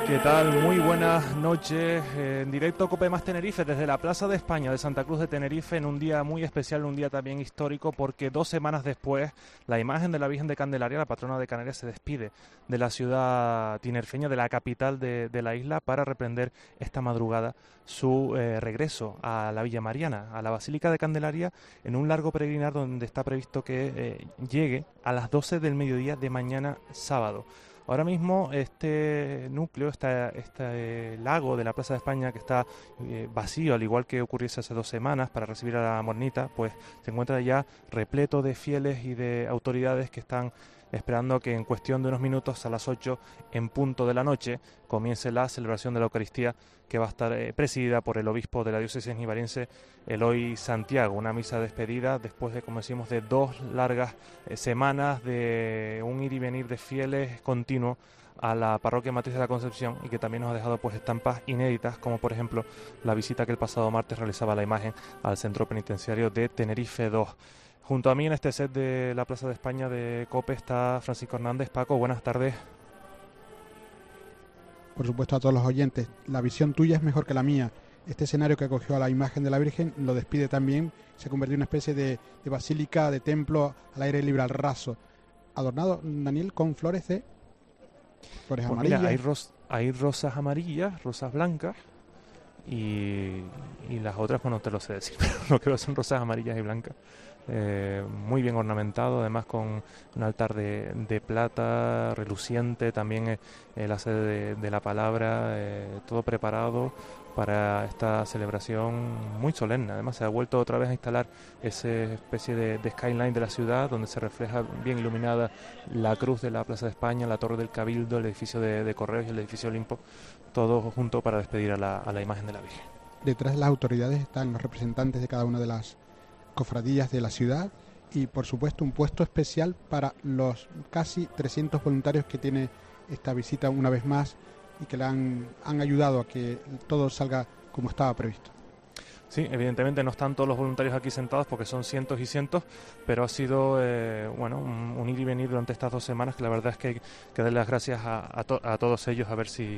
¿Qué tal? Muy buenas noches. En directo Cope Más Tenerife desde la Plaza de España de Santa Cruz de Tenerife, en un día muy especial, un día también histórico, porque 2 semanas después la imagen de la Virgen de Candelaria, la patrona de Canarias, se despide de la ciudad tinerfeña, de la capital de la isla, para reprender esta madrugada su regreso a la Villa Mariana, a la Basílica de Candelaria, en un largo peregrinar donde está previsto que llegue a las 12 del mediodía de mañana sábado. Ahora mismo este núcleo, este lago de la Plaza de España, que está vacío, al igual que ocurriese hace 2 semanas para recibir a la Mornita, pues se encuentra ya repleto de fieles y de autoridades que están esperando que en cuestión de unos minutos, a las 8 en punto de la noche, comience la celebración de la Eucaristía, que va a estar presidida por el obispo de la diócesis nivariense, Eloy Santiago. Una misa de despedida después de, como decimos, de 2 largas semanas de un ir y venir de fieles continuo a la parroquia Matriz de la Concepción, y que también nos ha dejado pues estampas inéditas, como por ejemplo la visita que el pasado martes realizaba la imagen al centro penitenciario de Tenerife 2. Junto a mí en este set de la Plaza de España de COPE está Francisco Hernández. Paco, buenas tardes. Por supuesto, a todos los oyentes, la visión tuya es mejor que la mía. Este escenario que acogió a la imagen de la Virgen lo despide también, se convirtió en una especie de basílica, de templo al aire libre, al raso, adornado, Daniel, con flores pues amarillas. Mira, hay rosas amarillas, rosas blancas, y las otras, bueno, no te lo sé decir, pero lo que veo son rosas amarillas y blancas. Muy bien ornamentado, además con un altar de plata reluciente, también la sede de la palabra, todo preparado para esta celebración muy solemne. Además se ha vuelto otra vez a instalar esa especie de skyline de la ciudad, donde se refleja bien iluminada la cruz de la Plaza de España, la torre del Cabildo, el edificio de Correos y el edificio Olimpo, todo junto para despedir a la imagen de la Virgen. Detrás de las autoridades están los representantes de cada una de las cofradías de la ciudad y, por supuesto, un puesto especial para los casi 300 voluntarios que tiene esta visita una vez más y que le han ayudado a que todo salga como estaba previsto. Sí, evidentemente no están todos los voluntarios aquí sentados porque son cientos y cientos, pero ha sido un ir y venir durante estas 2 semanas, que la verdad es que hay que darle las gracias a todos ellos, a ver si,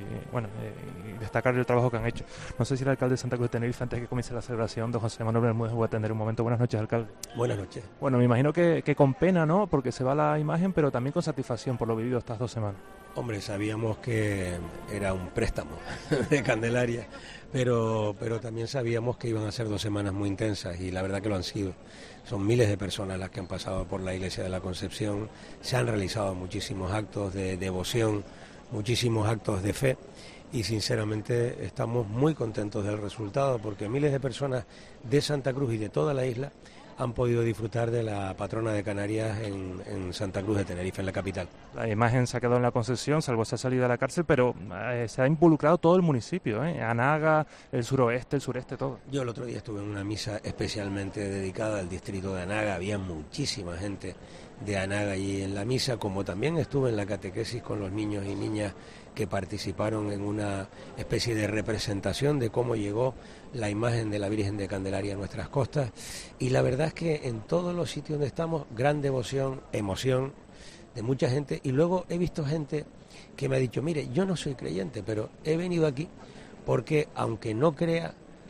destacar el trabajo que han hecho. No sé si el alcalde de Santa Cruz de Tenerife, antes de que comience la celebración, don José Manuel Bermúdez, voy a atender un momento. Buenas noches, alcalde. Buenas noches. Bueno, me imagino que con pena, ¿no?, porque se va la imagen, pero también con satisfacción por lo vivido estas 2 semanas. Hombre, sabíamos que era un préstamo de Candelaria, pero también sabíamos que iban a ser 2 semanas muy intensas, y la verdad que lo han sido. Son miles de personas las que han pasado por la Iglesia de la Concepción, se han realizado muchísimos actos de devoción, muchísimos actos de fe, y sinceramente estamos muy contentos del resultado, porque miles de personas de Santa Cruz y de toda la isla han podido disfrutar de la patrona de Canarias en Santa Cruz de Tenerife, en la capital. La imagen se ha quedado en la Concepción, salvo esa salida de la cárcel, pero se ha involucrado todo el municipio, Anaga, el suroeste, el sureste, todo. Yo el otro día estuve en una misa especialmente dedicada al distrito de Anaga, había muchísima gente de Anaga allí en la misa, como también estuve en la catequesis con los niños y niñas que participaron en una especie de representación de cómo llegó la imagen de la Virgen de Candelaria a nuestras costas, y la verdad es que en todos los sitios donde estamos, gran devoción, emoción de mucha gente, y luego he visto gente que me ha dicho, mire, yo no soy creyente, pero he venido aquí porque, aunque no crea,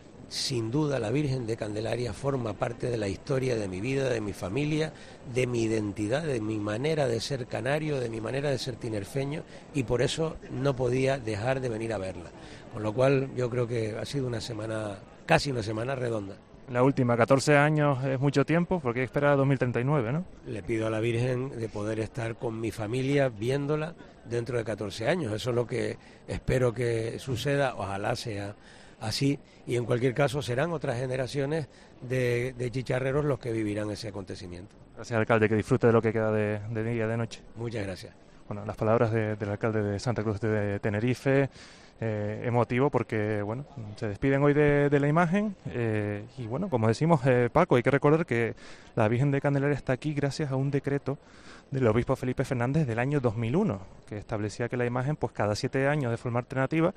sin duda la Virgen de Candelaria forma parte de la historia de mi vida, de mi familia, de mi identidad, de mi manera de ser canario, de mi manera de ser tinerfeño, y por eso no podía dejar de venir a verla. Con lo cual yo creo que ha sido una semana, casi una semana redonda. La última, 14 años es mucho tiempo, porque hay que esperar a 2039, ¿no? Le pido a la Virgen de poder estar con mi familia viéndola dentro de 14 años. Eso es lo que espero que suceda, ojalá sea así, y en cualquier caso serán otras generaciones de chicharreros los que vivirán ese acontecimiento. Gracias, alcalde, que disfrute de lo que queda de día, de noche. Muchas gracias. Bueno, las palabras del alcalde de Santa Cruz de Tenerife, emotivo, porque bueno, se despiden hoy de la imagen, y bueno, como decimos, Paco, hay que recordar que la Virgen de Candelaria está aquí gracias a un decreto del obispo Felipe Fernández del año 2001, que establecía que la imagen, pues cada 7 años de forma alternativa,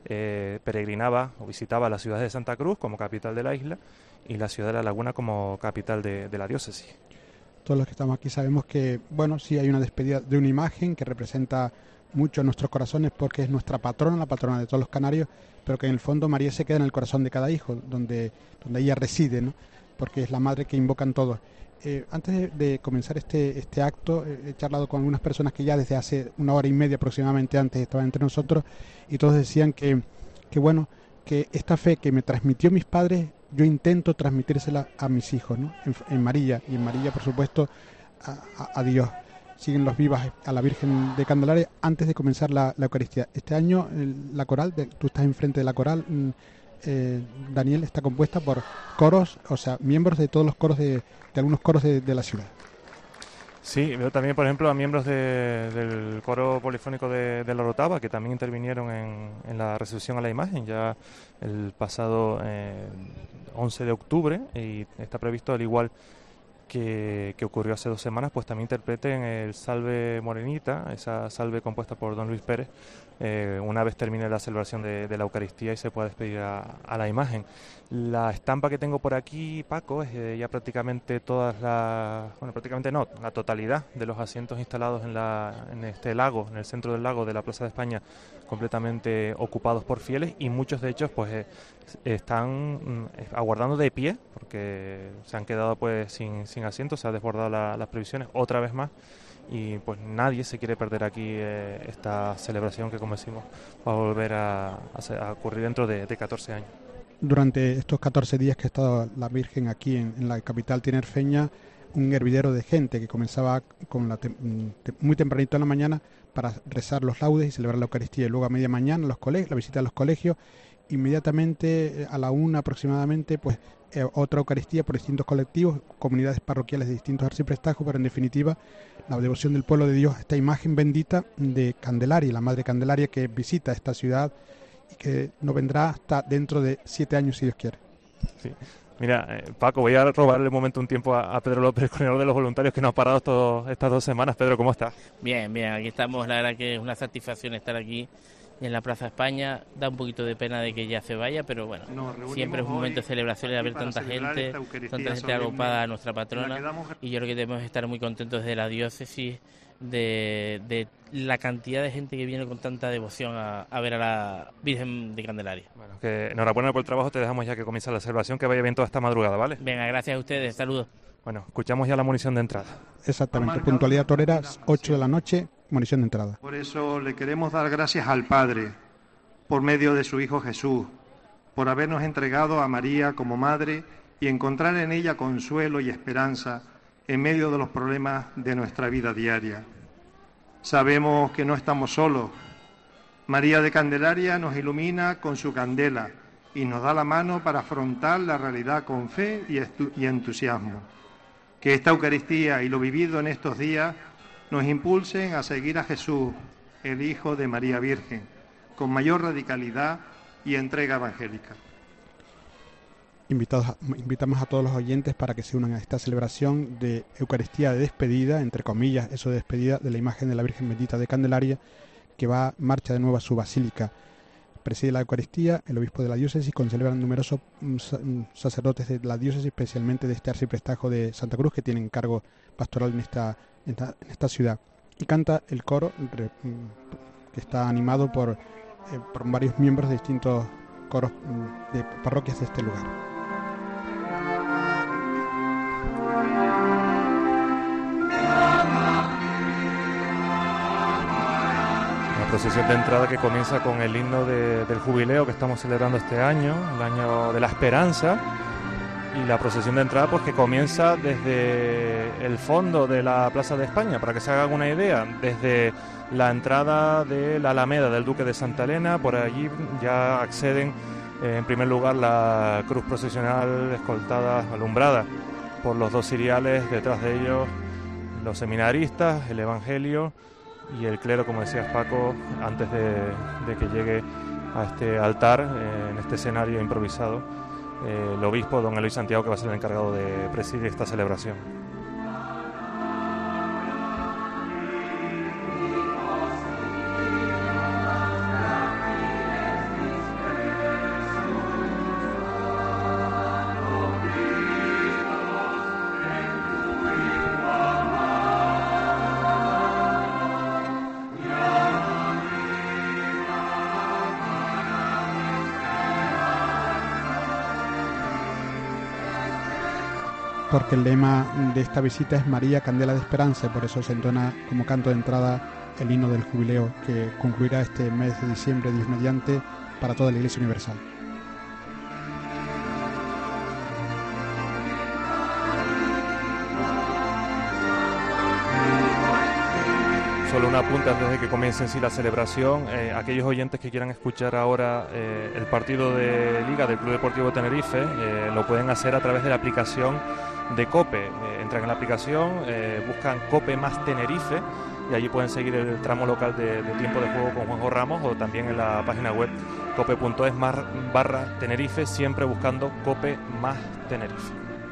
peregrinaba o visitaba la ciudad de Santa Cruz como capital de la isla y la ciudad de La Laguna como capital de la diócesis. Todos los que estamos aquí sabemos que, bueno, sí hay una despedida de una imagen que representa mucho en nuestros corazones porque es nuestra patrona, la patrona de todos los canarios, pero que en el fondo María se queda en el corazón de cada hijo, donde ella reside, ¿no? Porque es la madre que invocan todos. Antes de comenzar este acto, he charlado con algunas personas que ya desde hace 1 hora y media aproximadamente antes estaban entre nosotros, y todos decían que bueno, que esta fe que me transmitió mis padres, yo intento transmitírsela a mis hijos, ¿no? En María, y en María, por supuesto, a Dios. Siguen los vivas a la Virgen de Candelaria antes de comenzar la Eucaristía. Este año la coral, tú estás enfrente de la coral, Daniel, está compuesta por coros, o sea, miembros de todos los coros de algunos coros de la ciudad. Sí, veo también, por ejemplo, a miembros del coro polifónico de la Orotava, que también intervinieron en la recepción a la imagen ya el pasado 11 de octubre, y está previsto, al igual que ocurrió hace 2 semanas, pues también interpreten el Salve Morenita, esa salve compuesta por don Luis Pérez, una vez termine la celebración de la Eucaristía y se pueda despedir a la imagen. La estampa que tengo por aquí, Paco, es ya prácticamente prácticamente no, la totalidad de los asientos instalados en este lago, en el centro del lago de la Plaza de España, completamente ocupados por fieles, y muchos de ellos pues están aguardando de pie porque se han quedado pues sin asientos, se han desbordado las previsiones otra vez más, y pues nadie se quiere perder aquí esta celebración que, como decimos, va a volver a ocurrir dentro de 14 años. Durante estos 14 días que ha estado la Virgen aquí en la capital tinerfeña, un hervidero de gente que comenzaba muy tempranito en la mañana para rezar los laudes y celebrar la Eucaristía, y luego a media mañana la visita a los colegios, inmediatamente a la 1 aproximadamente, pues otra Eucaristía por distintos colectivos, comunidades parroquiales de distintos arciprestazgos, pero en definitiva la devoción del pueblo de Dios a esta imagen bendita de Candelaria, la Madre Candelaria, que visita esta ciudad y que no vendrá hasta dentro de 7 años, si Dios quiere. Sí. Mira, Paco, voy a robarle un momento un tiempo a Pedro López, el coordinador de los voluntarios, que nos ha parado estas 2 semanas. Pedro, ¿cómo estás? Bien, aquí estamos. La verdad que es una satisfacción estar aquí en la Plaza España. Da un poquito de pena de que ya se vaya, pero bueno, siempre es un momento de celebración de ver tanta gente agrupada a nuestra patrona, y yo creo que debemos estar muy contentos de la diócesis, de la cantidad de gente que viene con tanta devoción a ver a la Virgen de Candelaria. Bueno, que enhorabuena por el trabajo, te dejamos ya que comienza la celebración, que vaya bien toda esta madrugada, ¿vale? Venga, gracias a ustedes, saludos. Bueno, escuchamos ya la munición de entrada. Exactamente, puntualidad torera, 8 de la noche, munición de entrada. Por eso le queremos dar gracias al Padre, por medio de su Hijo Jesús, por habernos entregado a María como madre y encontrar en ella consuelo y esperanza en medio de los problemas de nuestra vida diaria. Sabemos que no estamos solos. María de Candelaria nos ilumina con su candela y nos da la mano para afrontar la realidad con fe y entusiasmo. Que esta Eucaristía y lo vivido en estos días nos impulsen a seguir a Jesús, el Hijo de María Virgen, con mayor radicalidad y entrega evangélica. Invitamos a todos los oyentes para que se unan a esta celebración de Eucaristía de despedida, entre comillas, eso de despedida, de la imagen de la Virgen Bendita de Candelaria, que marcha de nuevo a su basílica. Preside la Eucaristía el obispo de la diócesis, celebran numerosos sacerdotes de la diócesis, especialmente de este arciprestazgo de Santa Cruz, que tienen cargo pastoral en esta ciudad. Y canta el coro, que está animado por varios miembros de distintos coros de parroquias de este lugar. La procesión de entrada que comienza con el himno del jubileo que estamos celebrando este año, el año de la esperanza, y la procesión de entrada pues que comienza desde el fondo de la Plaza de España, para que se hagan una idea, desde la entrada de la Alameda del Duque de Santa Elena. Por allí ya acceden en primer lugar la cruz procesional escoltada, alumbrada por los 2 ciriales, detrás de ellos los seminaristas, el Evangelio y el clero, como decías, Paco, antes de que llegue a este altar, en este escenario improvisado, el obispo don Eloy Santiago, que va a ser el encargado de presidir esta celebración. porque el lema de esta visita es María, Candela de Esperanza, y por eso se entona como canto de entrada el himno del jubileo que concluirá este mes de diciembre, Dios mediante, para toda la Iglesia Universal. Solo un apunte antes de que comience en sí la celebración. Aquellos oyentes que quieran escuchar ahora el partido de Liga del Club Deportivo Tenerife lo pueden hacer a través de la aplicación de COPE. Entran en la aplicación, buscan COPE más Tenerife y allí pueden seguir el tramo local de tiempo de juego con Juanjo Ramos, o también en la página web cope.es/Tenerife, siempre buscando COPE más Tenerife.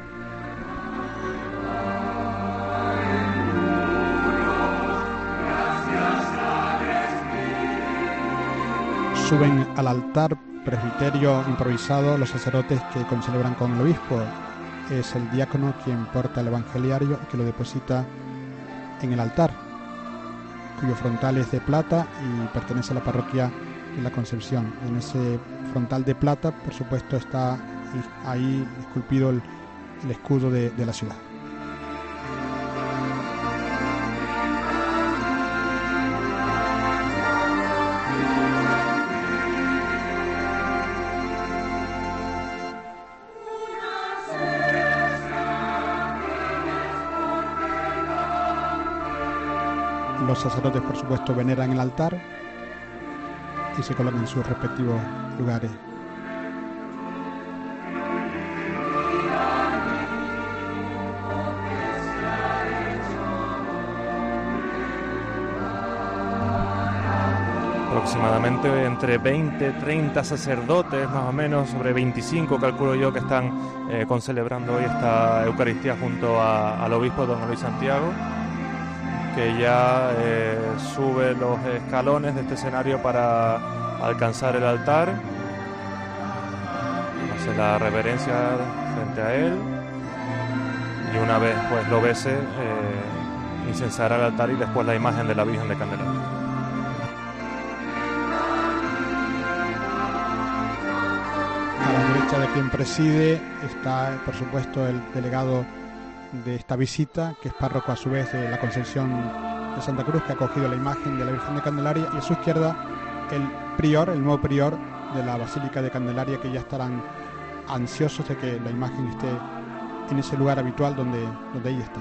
Suben al altar presbiterio improvisado los sacerdotes que concelebran con el obispo. Es el diácono quien porta el evangeliario y que lo deposita en el altar, cuyo frontal es de plata y pertenece a la parroquia de la Concepción. En ese frontal de plata, por supuesto, está ahí esculpido el escudo de la ciudad. Los sacerdotes, por supuesto, veneran el altar y se colocan en sus respectivos lugares. Aproximadamente entre 20-30 sacerdotes, más o menos, sobre 25 calculo yo, que están concelebrando hoy esta Eucaristía junto al obispo don Luis Santiago, que ya sube los escalones de este escenario para alcanzar el altar, hace la reverencia frente a él y una vez pues lo bese, incensará el altar y después la imagen de la Virgen de Candelaria. A la derecha de quien preside está, por supuesto, el delegado de esta visita, que es párroco a su vez de la Concepción de Santa Cruz, que ha acogido la imagen de la Virgen de Candelaria, y a su izquierda el nuevo prior de la Basílica de Candelaria, que ya estarán ansiosos de que la imagen esté en ese lugar habitual donde ella está.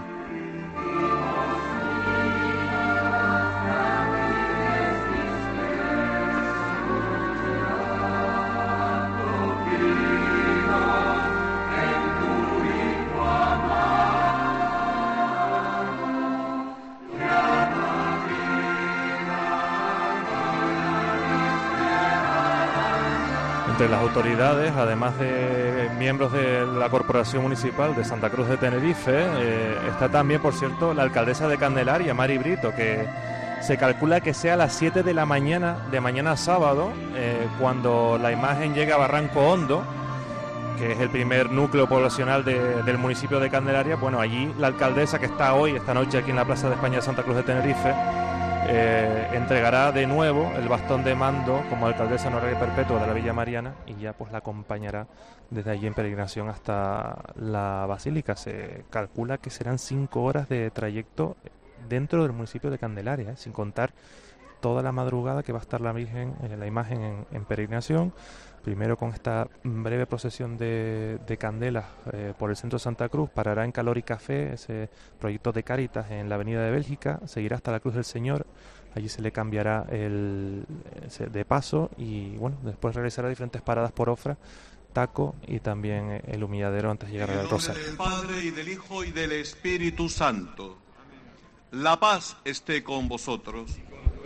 Entre las autoridades, además de miembros de la Corporación Municipal de Santa Cruz de Tenerife, está también, por cierto, la alcaldesa de Candelaria, Mari Brito, que se calcula que sea a las 7 de la mañana, de mañana sábado, cuando la imagen llega a Barranco Hondo, que es el primer núcleo poblacional del municipio de Candelaria. Bueno, allí la alcaldesa, que está esta noche aquí en la Plaza de España de Santa Cruz de Tenerife, entregará de nuevo el bastón de mando como alcaldesa honoraria perpetua de la Villa Mariana, y ya pues la acompañará desde allí en peregrinación hasta la Basílica. Se calcula que serán 5 horas de trayecto dentro del municipio de Candelaria, sin contar toda la madrugada que va a estar la Virgen, la imagen en peregrinación, primero con esta breve procesión de candelas por el centro de Santa Cruz. Parará en Calor y Café, ese proyecto de Cáritas en la avenida de Bélgica, seguirá hasta la Cruz del Señor, allí se le cambiará de paso, y bueno, después realizará diferentes paradas por Ofra, Taco y también el Humilladero antes de llegar al Rosario. En el nombre del Padre, y del Hijo, y del Espíritu Santo. La paz esté con vosotros.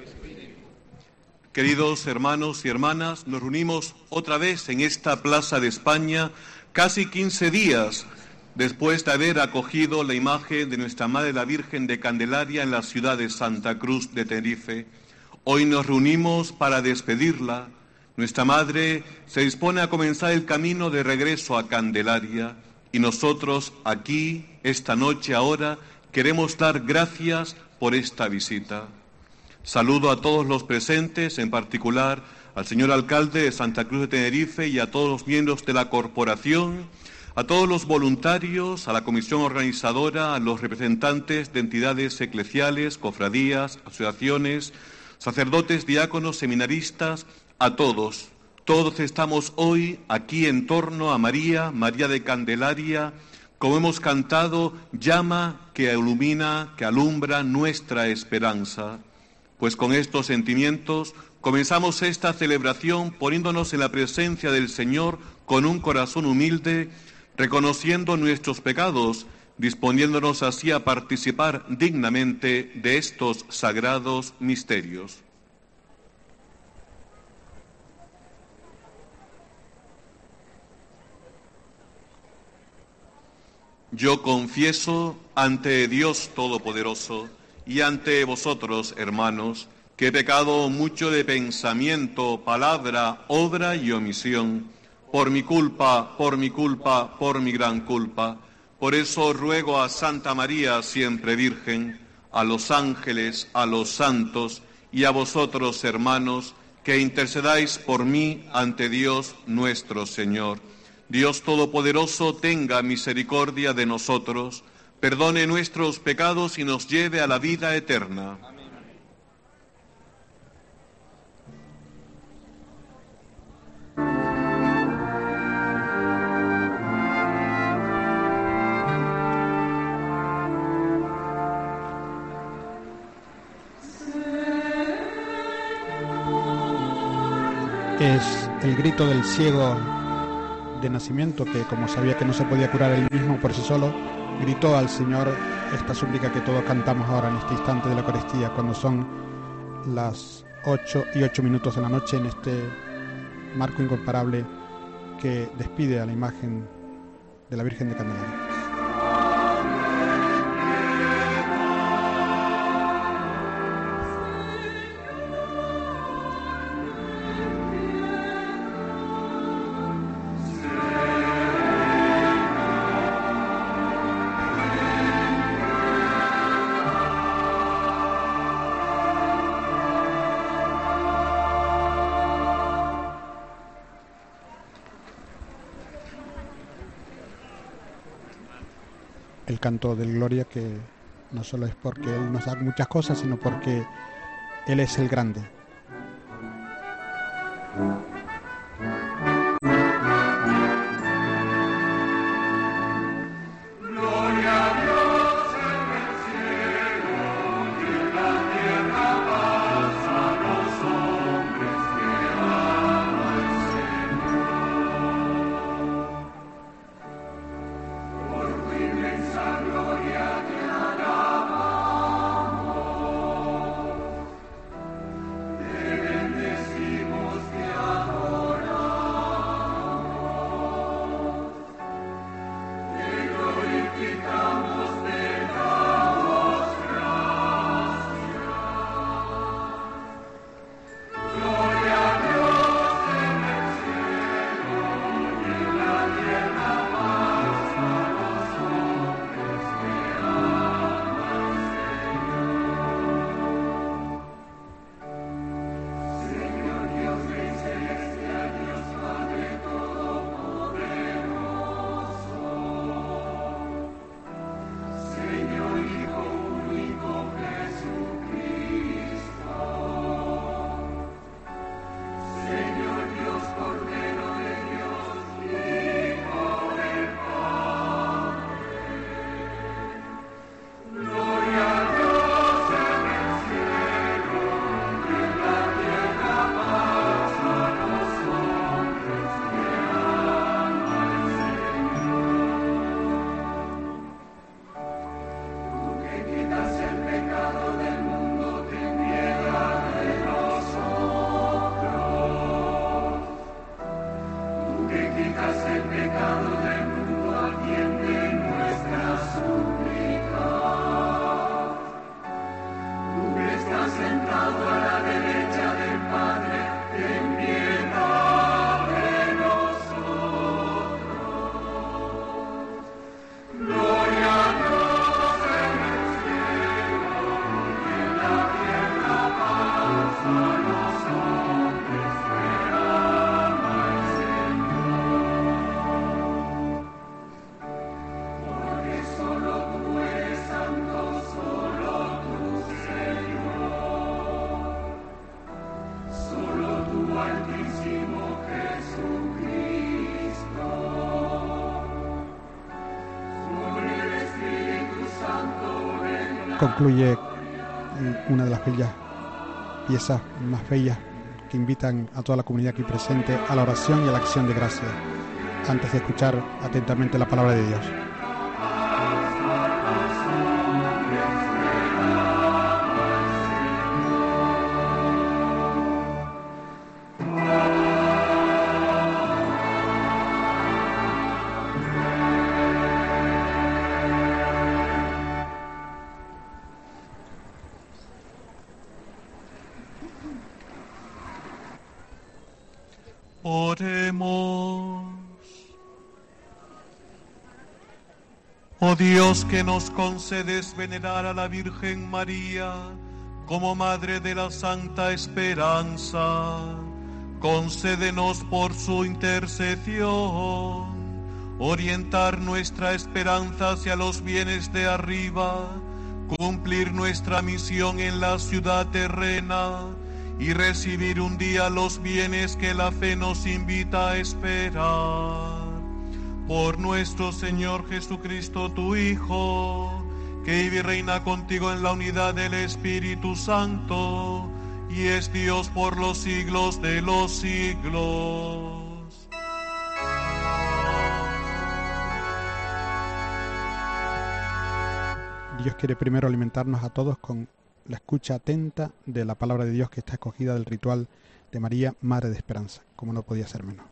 Queridos hermanos y hermanas, nos reunimos otra vez en esta Plaza de España, casi 15 días después de haber acogido la imagen de nuestra Madre la Virgen de Candelaria en la ciudad de Santa Cruz de Tenerife. Hoy nos reunimos para despedirla. Nuestra Madre se dispone a comenzar el camino de regreso a Candelaria, y nosotros aquí, esta noche, ahora, queremos dar gracias por esta visita. Saludo a todos los presentes, en particular al señor alcalde de Santa Cruz de Tenerife y a todos los miembros de la corporación, a todos los voluntarios, a la comisión organizadora, a los representantes de entidades eclesiales, cofradías, asociaciones, sacerdotes, diáconos, seminaristas, a todos. Todos estamos hoy aquí en torno a María, María de Candelaria, como hemos cantado, llama que ilumina, que alumbra nuestra esperanza. Pues con estos sentimientos comenzamos esta celebración poniéndonos en la presencia del Señor con un corazón humilde, reconociendo nuestros pecados, disponiéndonos así a participar dignamente de estos sagrados misterios. Yo confieso ante Dios Todopoderoso y ante vosotros, hermanos, que he pecado mucho de pensamiento, palabra, obra y omisión, por mi culpa, por mi gran culpa. Por eso ruego a Santa María, siempre Virgen, a los ángeles, a los santos y a vosotros, hermanos, que intercedáis por mí ante Dios nuestro Señor. Dios Todopoderoso tenga misericordia de nosotros, perdone nuestros pecados y nos lleve a la vida eterna. Amén. Es el grito del ciego de nacimiento que, como sabía que no se podía curar él mismo por sí solo, gritó al Señor esta súplica que todos cantamos ahora en este instante de la Eucaristía, cuando son las 8:08 de la noche, en este marco incomparable que despide a la imagen de la Virgen de Candelaria. El canto del Gloria, que no solo es porque Él nos da muchas cosas, sino porque Él es el grande. Concluye una de las bellas piezas más bellas que invitan a toda la comunidad aquí presente a la oración y a la acción de gracias, antes de escuchar atentamente la palabra de Dios. Oremos. Oh Dios, que nos concedes venerar a la Virgen María como Madre de la Santa Esperanza, concédenos por su intercesión orientar nuestra esperanza hacia los bienes de arriba, cumplir nuestra misión en la ciudad terrena y recibir un día los bienes que la fe nos invita a esperar. Por nuestro Señor Jesucristo, tu Hijo, que vive y reina contigo en la unidad del Espíritu Santo, y es Dios por los siglos de los siglos. Dios quiere primero alimentarnos a todos con la escucha atenta de la palabra de Dios que está escogida del ritual de María, Madre de Esperanza, como no podía ser menos.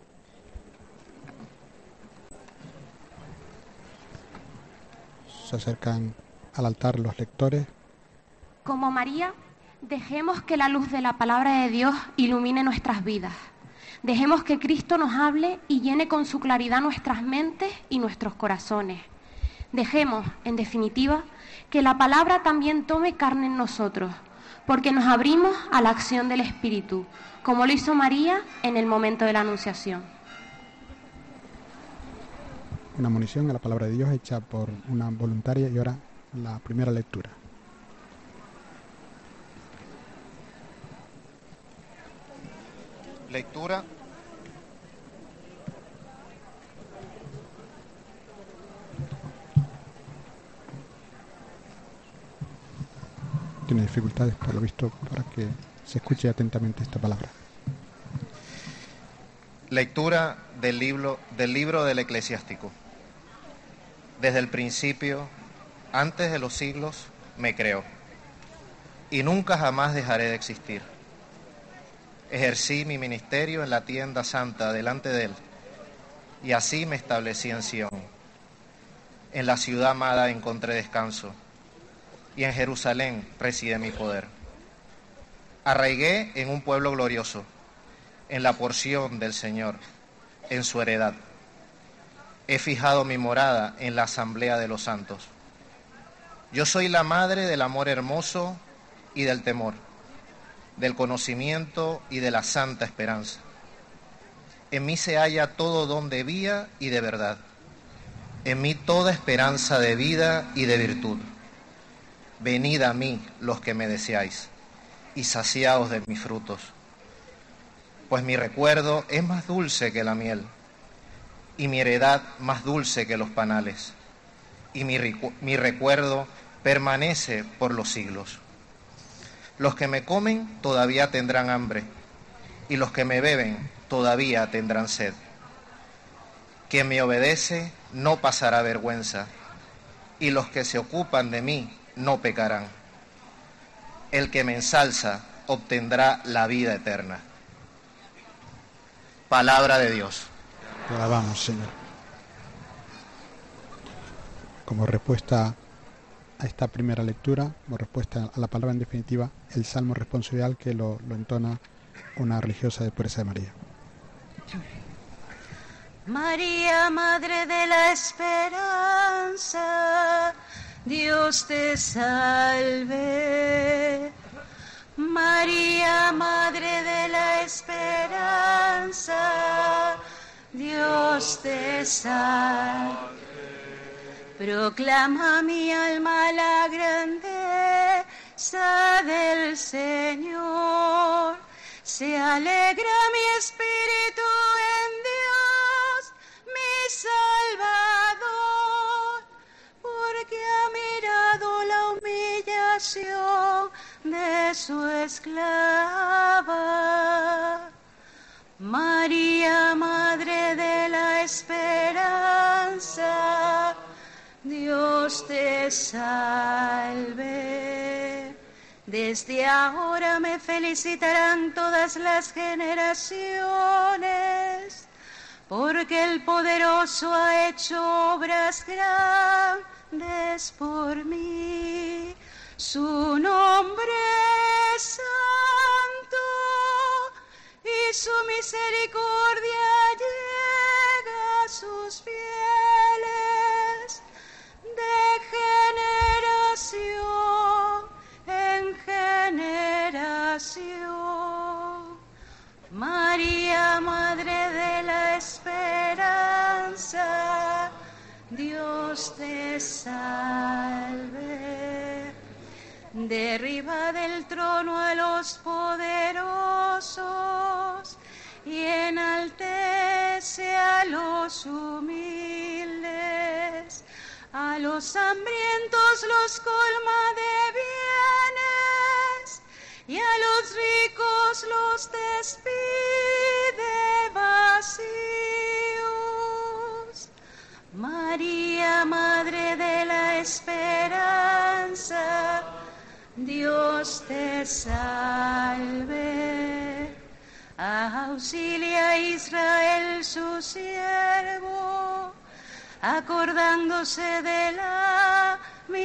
Se acercan al altar los lectores. Como María, dejemos que la luz de la palabra de Dios ilumine nuestras vidas. Dejemos que Cristo nos hable y llene con su claridad nuestras mentes y nuestros corazones. Dejemos, en definitiva, que la palabra también tome carne en nosotros, porque nos abrimos a la acción del Espíritu, como lo hizo María en el momento de la Anunciación. Una munición a la palabra de Dios hecha por una voluntaria, y ahora la primera lectura. Lectura tiene dificultades, por lo visto, para que se escuche atentamente esta palabra. Lectura del libro del Eclesiástico. Desde el principio, antes de los siglos, me creó, y nunca jamás dejaré de existir. Ejercí mi ministerio en la tienda santa delante de él, y así me establecí en Sión. En la ciudad amada encontré descanso, y en Jerusalén reside mi poder. Arraigué en un pueblo glorioso, en la porción del Señor, en su heredad. He fijado mi morada en la asamblea de los santos. Yo soy la madre del amor hermoso y del temor, del conocimiento y de la santa esperanza. En mí se halla todo don de vida y de verdad. En mí toda esperanza de vida y de virtud. Venid a mí los que me deseáis, y saciaos de mis frutos. Pues mi recuerdo es más dulce que la miel, y mi heredad más dulce que los panales, y mi recuerdo permanece por los siglos. Los que me comen todavía tendrán hambre, y los que me beben todavía tendrán sed. Quien me obedece no pasará vergüenza, y los que se ocupan de mí no pecarán. El que me ensalza obtendrá la vida eterna. Palabra de Dios. Te alabamos, Señor. Como respuesta a esta primera lectura, como respuesta a la palabra en definitiva, el salmo responsorial que lo entona una religiosa de Pureza de María. María, Madre de la Esperanza, Dios te salve. María, Madre de la Esperanza, Dios te salve. Proclama mi alma la grandeza del Señor. Se alegra mi espíritu en Dios, mi Salvador, porque ha mirado la humillación de su esclava. María, Madre de la Esperanza, Dios te salve. Desde ahora me felicitarán todas las generaciones, porque el Poderoso ha hecho obras grandes por mí. Su nombre es santo y su misericordia llega a sus fieles de generación en generación. María, Madre de la Esperanza, Dios te salve. Derriba del trono a los poderosos y enaltece a los humildes. A los hambrientos los colma de bienes y a los ricos los despide vacíos. María, Madre de la Esperanza, Dios te salve. Auxilia a Israel su siervo, acordándose de la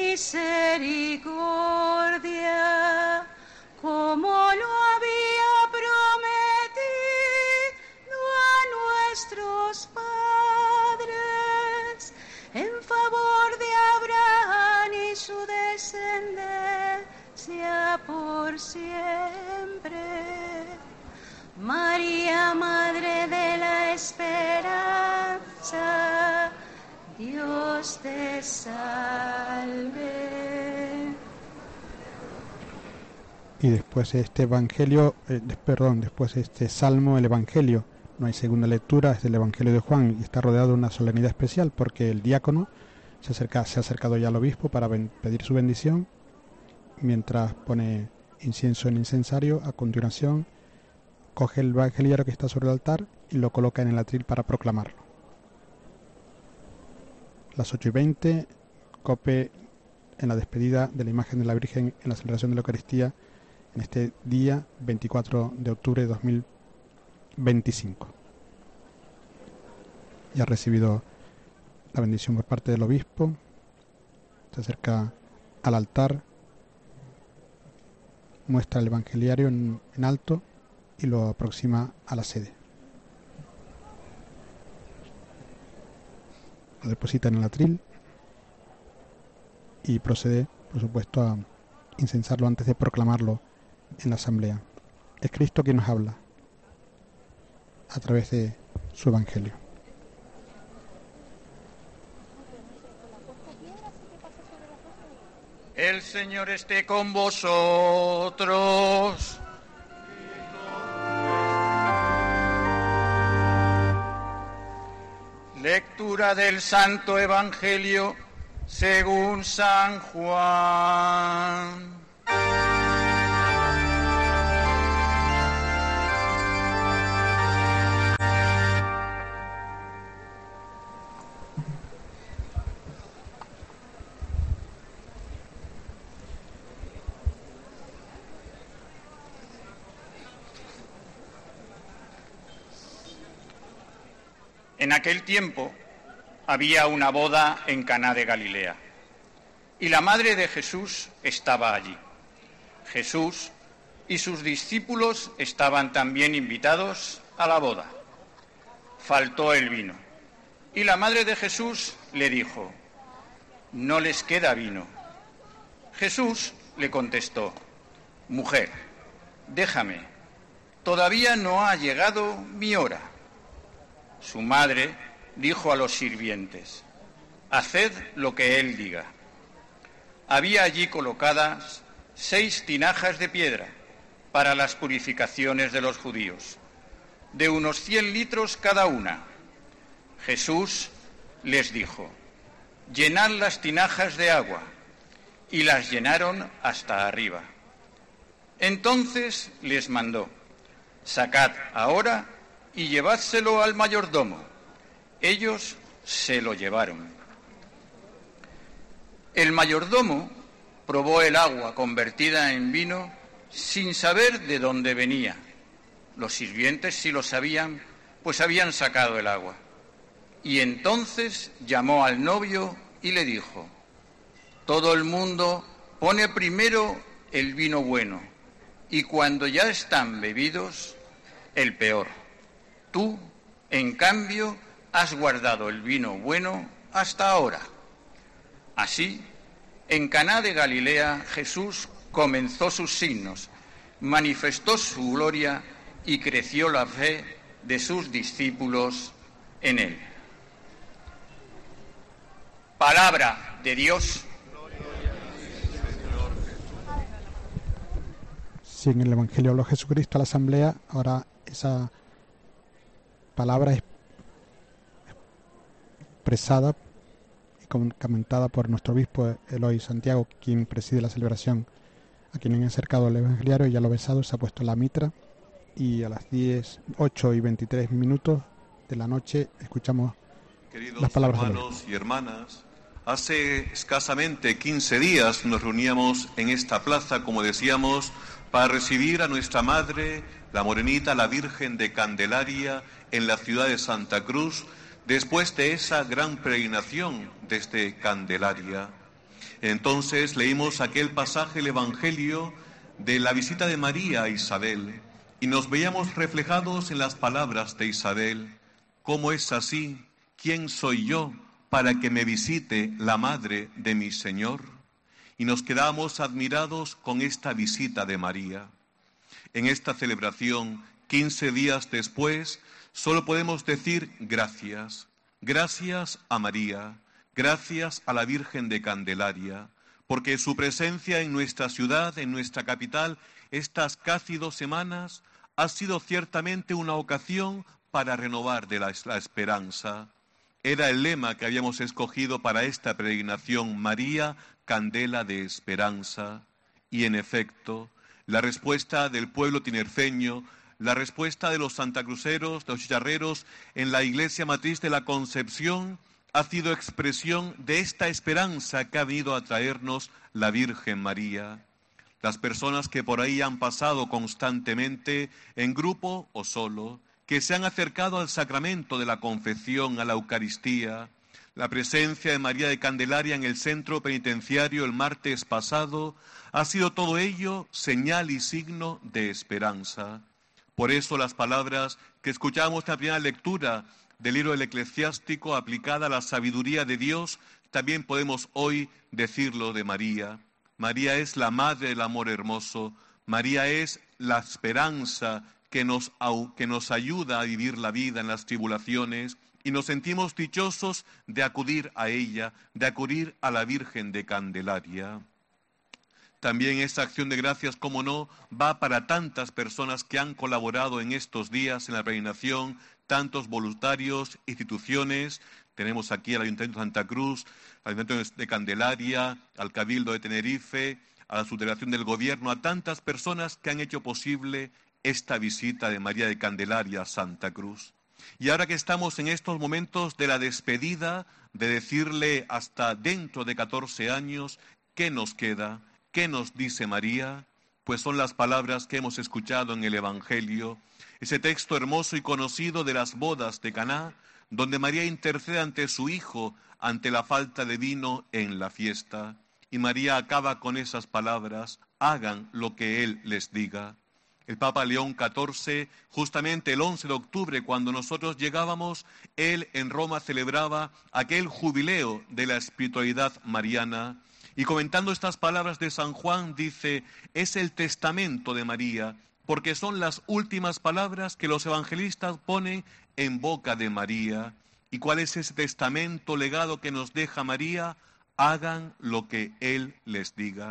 misericordia, como lo había prometido a nuestros padres, en favor de Abraham y su descendencia por siempre. María, Madre de la Esperanza, Dios te salve. Y después de este después de este salmo, el Evangelio, no hay segunda lectura, es del Evangelio de Juan y está rodeado de una solemnidad especial porque el diácono se ha acercado ya al obispo para pedir su bendición, mientras pone incienso en incensario. A continuación coge el evangeliario que está sobre el altar y lo coloca en el atril para proclamarlo. Las 8:20, COPE en la despedida de la imagen de la Virgen en la celebración de la Eucaristía en este día 24 de octubre de 2025. Ya ha recibido la bendición por parte del obispo, se acerca al altar, muestra el evangeliario en alto y lo aproxima a la sede. Lo deposita en el atril y procede, por supuesto, a incensarlo antes de proclamarlo en la asamblea. Es Cristo quien nos habla a través de su evangelio. El Señor esté con vosotros. Lectura del Santo Evangelio según San Juan. En aquel tiempo había una boda en Caná de Galilea, y la madre de Jesús estaba allí. Jesús y sus discípulos estaban también invitados a la boda. Faltó el vino, y la madre de Jesús le dijo: «No les queda vino». Jesús le contestó: «Mujer, déjame, todavía no ha llegado mi hora». Su madre dijo a los sirvientes: «Haced lo que él diga». Había allí colocadas 6 tinajas de piedra para las purificaciones de los judíos, de unos 100 litros cada una. Jesús les dijo: llenad las tinajas de agua, y las llenaron hasta arriba. Entonces les mandó: sacad ahora y llevádselo al mayordomo. Ellos se lo llevaron. El mayordomo probó el agua convertida en vino sin saber de dónde venía. Los sirvientes sí lo sabían, pues habían sacado el agua. Y entonces llamó al novio y le dijo: todo el mundo pone primero el vino bueno, y cuando ya están bebidos, el peor. Tú, en cambio, has guardado el vino bueno hasta ahora. Así, en Caná de Galilea, Jesús comenzó sus signos, manifestó su gloria y creció la fe de sus discípulos en él. Palabra de Dios. Si en el Evangelio habló Jesucristo a la asamblea, ahora esa palabra es expresada y comentada por nuestro obispo Eloy Santiago, quien preside la celebración, a quien han acercado el evangeliario, y ya lo besado, se ha puesto la mitra, y a las 8:23 de la noche escuchamos las palabras de hermanos y hermanas. Hace escasamente 15 días nos reuníamos en esta plaza, como decíamos, para recibir a nuestra Madre, la Morenita, la Virgen de Candelaria, en la ciudad de Santa Cruz, después de esa gran peregrinación desde Candelaria. Entonces leímos aquel pasaje del Evangelio de la visita de María a Isabel, y nos veíamos reflejados en las palabras de Isabel: ¿cómo es así? ¿Quién soy yo para que me visite la madre de mi Señor? Y nos quedamos admirados con esta visita de María. En esta celebración, 15 días después, solo podemos decir gracias. Gracias a María, gracias a la Virgen de Candelaria, porque su presencia en nuestra ciudad, en nuestra capital, estas casi 2 semanas, ha sido ciertamente una ocasión para renovar la esperanza. Era el lema que habíamos escogido para esta peregrinación: María, candela de esperanza. Y en efecto, la respuesta del pueblo tinerfeño, la respuesta de los santacruceros, de los chicharreros en la iglesia matriz de la Concepción, ha sido expresión de esta esperanza que ha venido a traernos la Virgen María. Las personas que por ahí han pasado constantemente, en grupo o solo, que se han acercado al sacramento de la confesión, a la Eucaristía, la presencia de María de Candelaria en el centro penitenciario el martes pasado, ha sido todo ello señal y signo de esperanza. Por eso las palabras que escuchamos en la primera lectura del libro del Eclesiástico, aplicada a la sabiduría de Dios, también podemos hoy decirlo de María. María es la madre del amor hermoso, María es la esperanza que nos ayuda a vivir la vida en las tribulaciones, y nos sentimos dichosos de acudir a ella, de acudir a la Virgen de Candelaria. También esta acción de gracias, como no, va para tantas personas que han colaborado en estos días en la peregrinación, tantos voluntarios, instituciones. Tenemos aquí al Ayuntamiento de Santa Cruz, al Ayuntamiento de Candelaria, al Cabildo de Tenerife, a la Subdelegación del Gobierno, a tantas personas que han hecho posible esta visita de María de Candelaria a Santa Cruz. Y ahora que estamos en estos momentos de la despedida, de decirle hasta dentro de 14 años, ¿qué nos queda? ¿Qué nos dice María? Pues son las palabras que hemos escuchado en el Evangelio, ese texto hermoso y conocido de las bodas de Caná, donde María intercede ante su Hijo, ante la falta de vino en la fiesta. Y María acaba con esas palabras: hagan lo que Él les diga. El Papa León XIV, justamente el 11 de octubre, cuando nosotros llegábamos, él en Roma celebraba aquel jubileo de la espiritualidad mariana. Y comentando estas palabras de San Juan, dice: es el testamento de María, porque son las últimas palabras que los evangelistas ponen en boca de María. ¿Y cuál es ese testamento, legado que nos deja María? Hagan lo que Él les diga.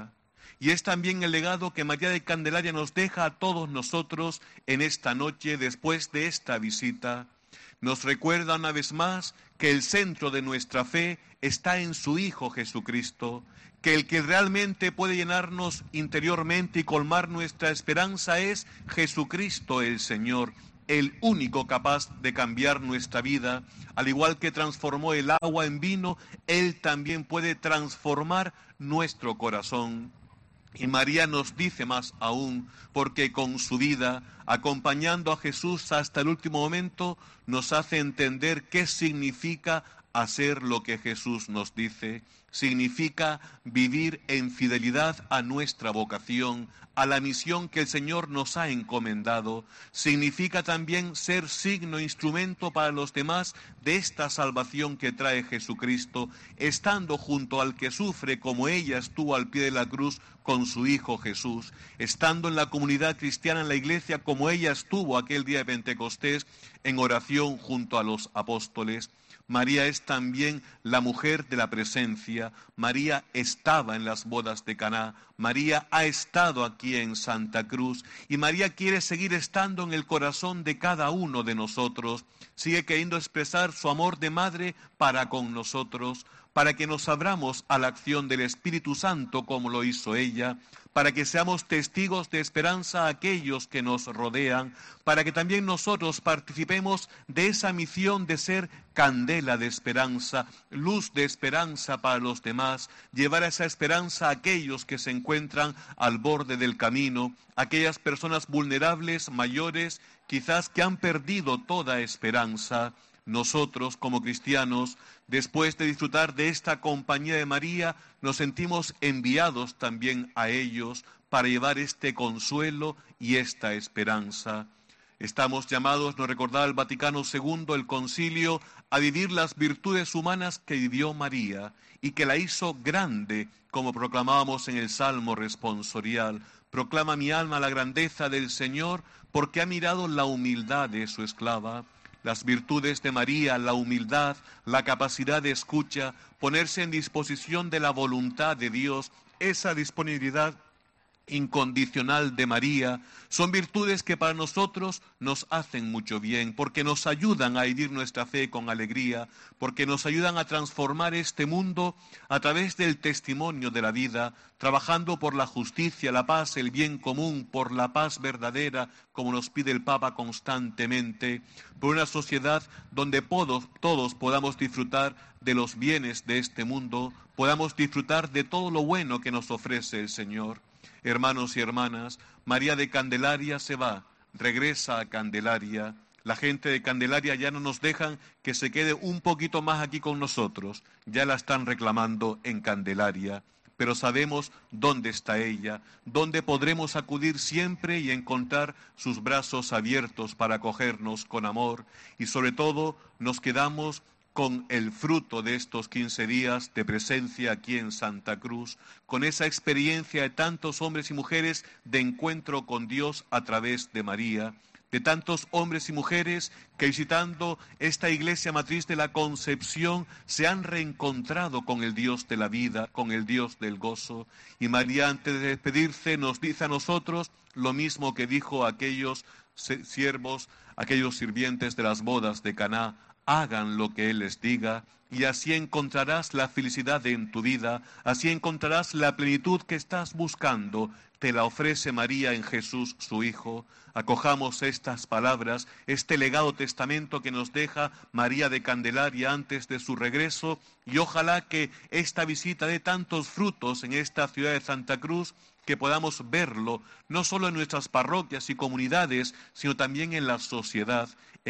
Y es también el legado que María de Candelaria nos deja a todos nosotros en esta noche, después de esta visita. Nos recuerda una vez más que el centro de nuestra fe está en su Hijo Jesucristo, que el que realmente puede llenarnos interiormente y colmar nuestra esperanza es Jesucristo el Señor, el único capaz de cambiar nuestra vida. Al igual que transformó el agua en vino, Él también puede transformar nuestro corazón. Y María nos dice más aún, porque con su vida, acompañando a Jesús hasta el último momento, nos hace entender qué significa hacer lo que Jesús nos dice. Significa vivir en fidelidad a nuestra vocación, a la misión que el Señor nos ha encomendado. Significa también ser signo, instrumento para los demás de esta salvación que trae Jesucristo, estando junto al que sufre como ella estuvo al pie de la cruz con su Hijo Jesús, estando en la comunidad cristiana, en la iglesia, como ella estuvo aquel día de Pentecostés, en oración junto a los apóstoles. María es también la mujer de la presencia. María estaba en las bodas de Caná. María ha estado aquí en Santa Cruz. Y María quiere seguir estando en el corazón de cada uno de nosotros. Sigue queriendo expresar su amor de madre para con nosotros, para que nos abramos a la acción del Espíritu Santo como lo hizo ella, para que seamos testigos de esperanza a aquellos que nos rodean, para que también nosotros participemos de esa misión de ser candela de esperanza, luz de esperanza para los demás, llevar esa esperanza a aquellos que se encuentran al borde del camino, aquellas personas vulnerables, mayores, quizás que han perdido toda esperanza. Nosotros, como cristianos, después de disfrutar de esta compañía de María, nos sentimos enviados también a ellos para llevar este consuelo y esta esperanza. Estamos llamados, nos recordaba el Vaticano II, el Concilio, a vivir las virtudes humanas que vivió María y que la hizo grande, como proclamábamos en el Salmo responsorial. Proclama mi alma la grandeza del Señor, porque ha mirado la humildad de su esclava. Las virtudes de María, la humildad, la capacidad de escucha, ponerse en disposición de la voluntad de Dios, esa disponibilidad incondicional de María, son virtudes que para nosotros nos hacen mucho bien, porque nos ayudan a vivir nuestra fe con alegría, porque nos ayudan a transformar este mundo a través del testimonio de la vida, trabajando por la justicia, la paz, el bien común, por la paz verdadera, como nos pide el Papa constantemente, por una sociedad donde todos podamos disfrutar de los bienes de este mundo, podamos disfrutar de todo lo bueno que nos ofrece el Señor. Hermanos y hermanas, María de Candelaria se va, regresa a Candelaria. La gente de Candelaria ya no nos dejan que se quede un poquito más aquí con nosotros. Ya la están reclamando en Candelaria. Pero sabemos dónde está ella, dónde podremos acudir siempre y encontrar sus brazos abiertos para acogernos con amor. Y sobre todo nos quedamos con el fruto de estos 15 días de presencia aquí en Santa Cruz, con esa experiencia de tantos hombres y mujeres de encuentro con Dios a través de María, de tantos hombres y mujeres que visitando esta iglesia matriz de la Concepción se han reencontrado con el Dios de la vida, con el Dios del gozo. Y María, antes de despedirse, nos dice a nosotros lo mismo que dijo a aquellos siervos, aquellos sirvientes de las bodas de Caná: hagan lo que Él les diga, y así encontrarás la felicidad en tu vida, así encontrarás la plenitud que estás buscando. Te la ofrece María en Jesús, su Hijo. Acojamos estas palabras, este legado testamento que nos deja María de Candelaria antes de su regreso, y ojalá que esta visita dé tantos frutos en esta ciudad de Santa Cruz, que podamos verlo, no solo en nuestras parroquias y comunidades, sino también en la sociedad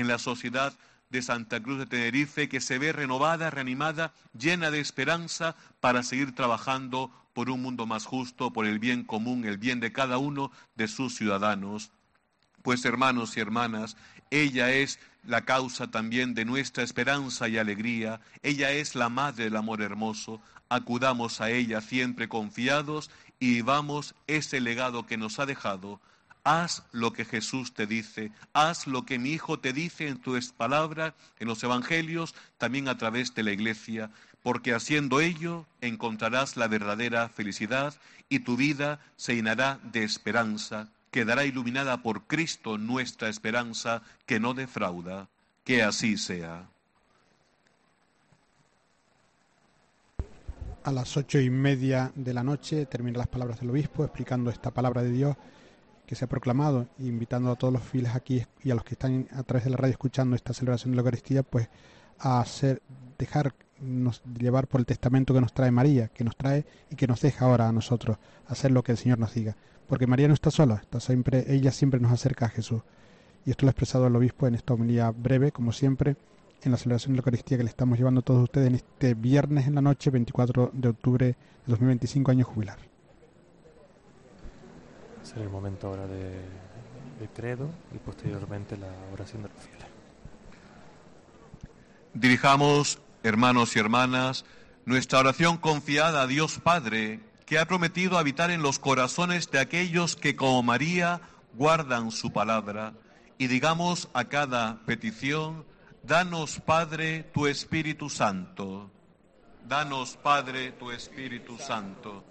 de Santa Cruz de Tenerife, que se ve renovada, reanimada, llena de esperanza para seguir trabajando por un mundo más justo, por el bien común, el bien de cada uno de sus ciudadanos. Pues hermanos y hermanas, ella es la causa también de nuestra esperanza y alegría. Ella es la madre del amor hermoso. Acudamos a ella siempre confiados y vivamos ese legado que nos ha dejado. Haz lo que Jesús te dice, haz lo que mi Hijo te dice en tus palabras, en los evangelios, también a través de la Iglesia. porque haciendo ello encontrarás la verdadera felicidad y tu vida se llenará de esperanza, quedará iluminada por Cristo nuestra esperanza que no defrauda. Que así sea. A las 8:30 de la noche terminan las palabras del obispo explicando esta palabra de Dios que se ha proclamado, invitando a todos los fieles aquí y a los que están a través de la radio escuchando esta celebración de la Eucaristía, pues a dejarnos llevar por el testamento que nos trae María, que nos trae y que nos deja ahora a nosotros, hacer lo que el Señor nos diga. Porque María no está sola, ella siempre nos acerca a Jesús. Y esto lo ha expresado el obispo en esta homilía breve, como siempre, en la celebración de la Eucaristía que le estamos llevando a todos ustedes en este viernes en la noche, 24 de octubre de 2025, año jubilar. Será el momento ahora de credo y posteriormente la oración de los fieles. Dirijamos, hermanos y hermanas, nuestra oración confiada a Dios Padre, que ha prometido habitar en los corazones de aquellos que como María guardan su palabra, y digamos a cada petición: danos, Padre, tu Espíritu Santo. Danos, Padre, tu Espíritu Santo.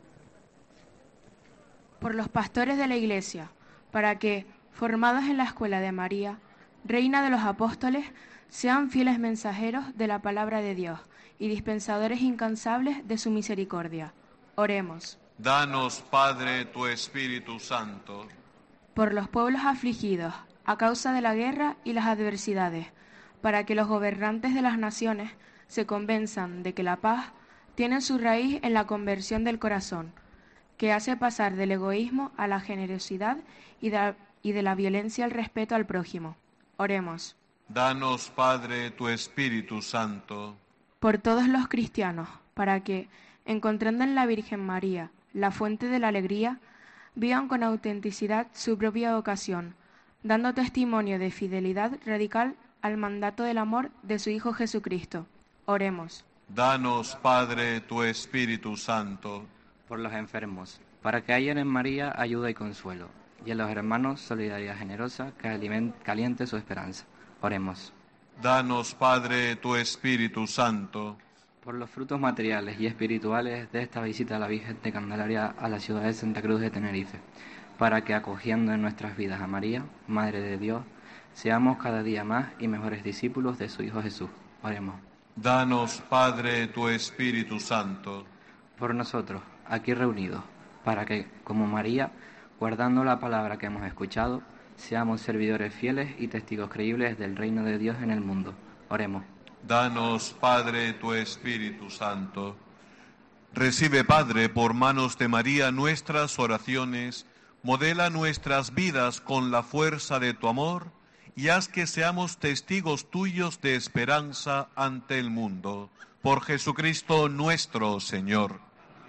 Por los pastores de la Iglesia, para que, formados en la escuela de María, Reina de los Apóstoles, sean fieles mensajeros de la palabra de Dios y dispensadores incansables de su misericordia. Oremos. Danos, Padre, tu Espíritu Santo. Por los pueblos afligidos, a causa de la guerra y las adversidades, para que los gobernantes de las naciones se convenzan de que la paz tiene su raíz en la conversión del corazón, que hace pasar del egoísmo a la generosidad y de la violencia al respeto al prójimo. Oremos. Danos, Padre, tu Espíritu Santo. Por todos los cristianos, para que, encontrando en la Virgen María la fuente de la alegría, vivan con autenticidad su propia vocación, dando testimonio de fidelidad radical al mandato del amor de su Hijo Jesucristo. Oremos. Danos, Padre, tu Espíritu Santo. Por los enfermos, para que hayan en María ayuda y consuelo, y en los hermanos solidaridad generosa que caliente su esperanza. Oremos. Danos, Padre, tu Espíritu Santo. Por los frutos materiales y espirituales de esta visita a la Virgen de Candelaria a la ciudad de Santa Cruz de Tenerife, para que acogiendo en nuestras vidas a María, Madre de Dios, seamos cada día más y mejores discípulos de su Hijo Jesús. Oremos. Danos, Padre, tu Espíritu Santo. Por nosotros, aquí reunidos, para que, como María, guardando la palabra que hemos escuchado, seamos servidores fieles y testigos creíbles del reino de Dios en el mundo. Oremos. Danos, Padre, tu Espíritu Santo. Recibe, Padre, por manos de María nuestras oraciones, modela nuestras vidas con la fuerza de tu amor y haz que seamos testigos tuyos de esperanza ante el mundo. Por Jesucristo nuestro Señor.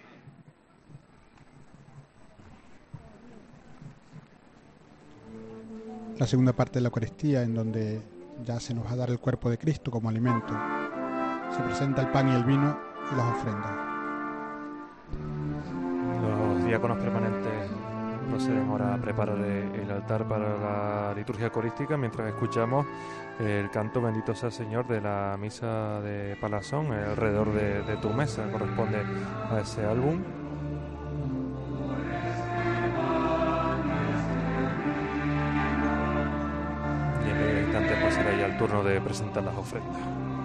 La segunda parte de la Eucaristía, en donde ya se nos va a dar el cuerpo de Cristo como alimento. Se presenta el pan y el vino y las ofrendas. Los diáconos permanentes proceden ahora a preparar el altar para la liturgia eucarística mientras escuchamos el canto Bendito sea el Señor de la misa de Palazón, alrededor de tu mesa, corresponde a ese álbum. Y en el instante pasará ya el turno de presentar las ofrendas.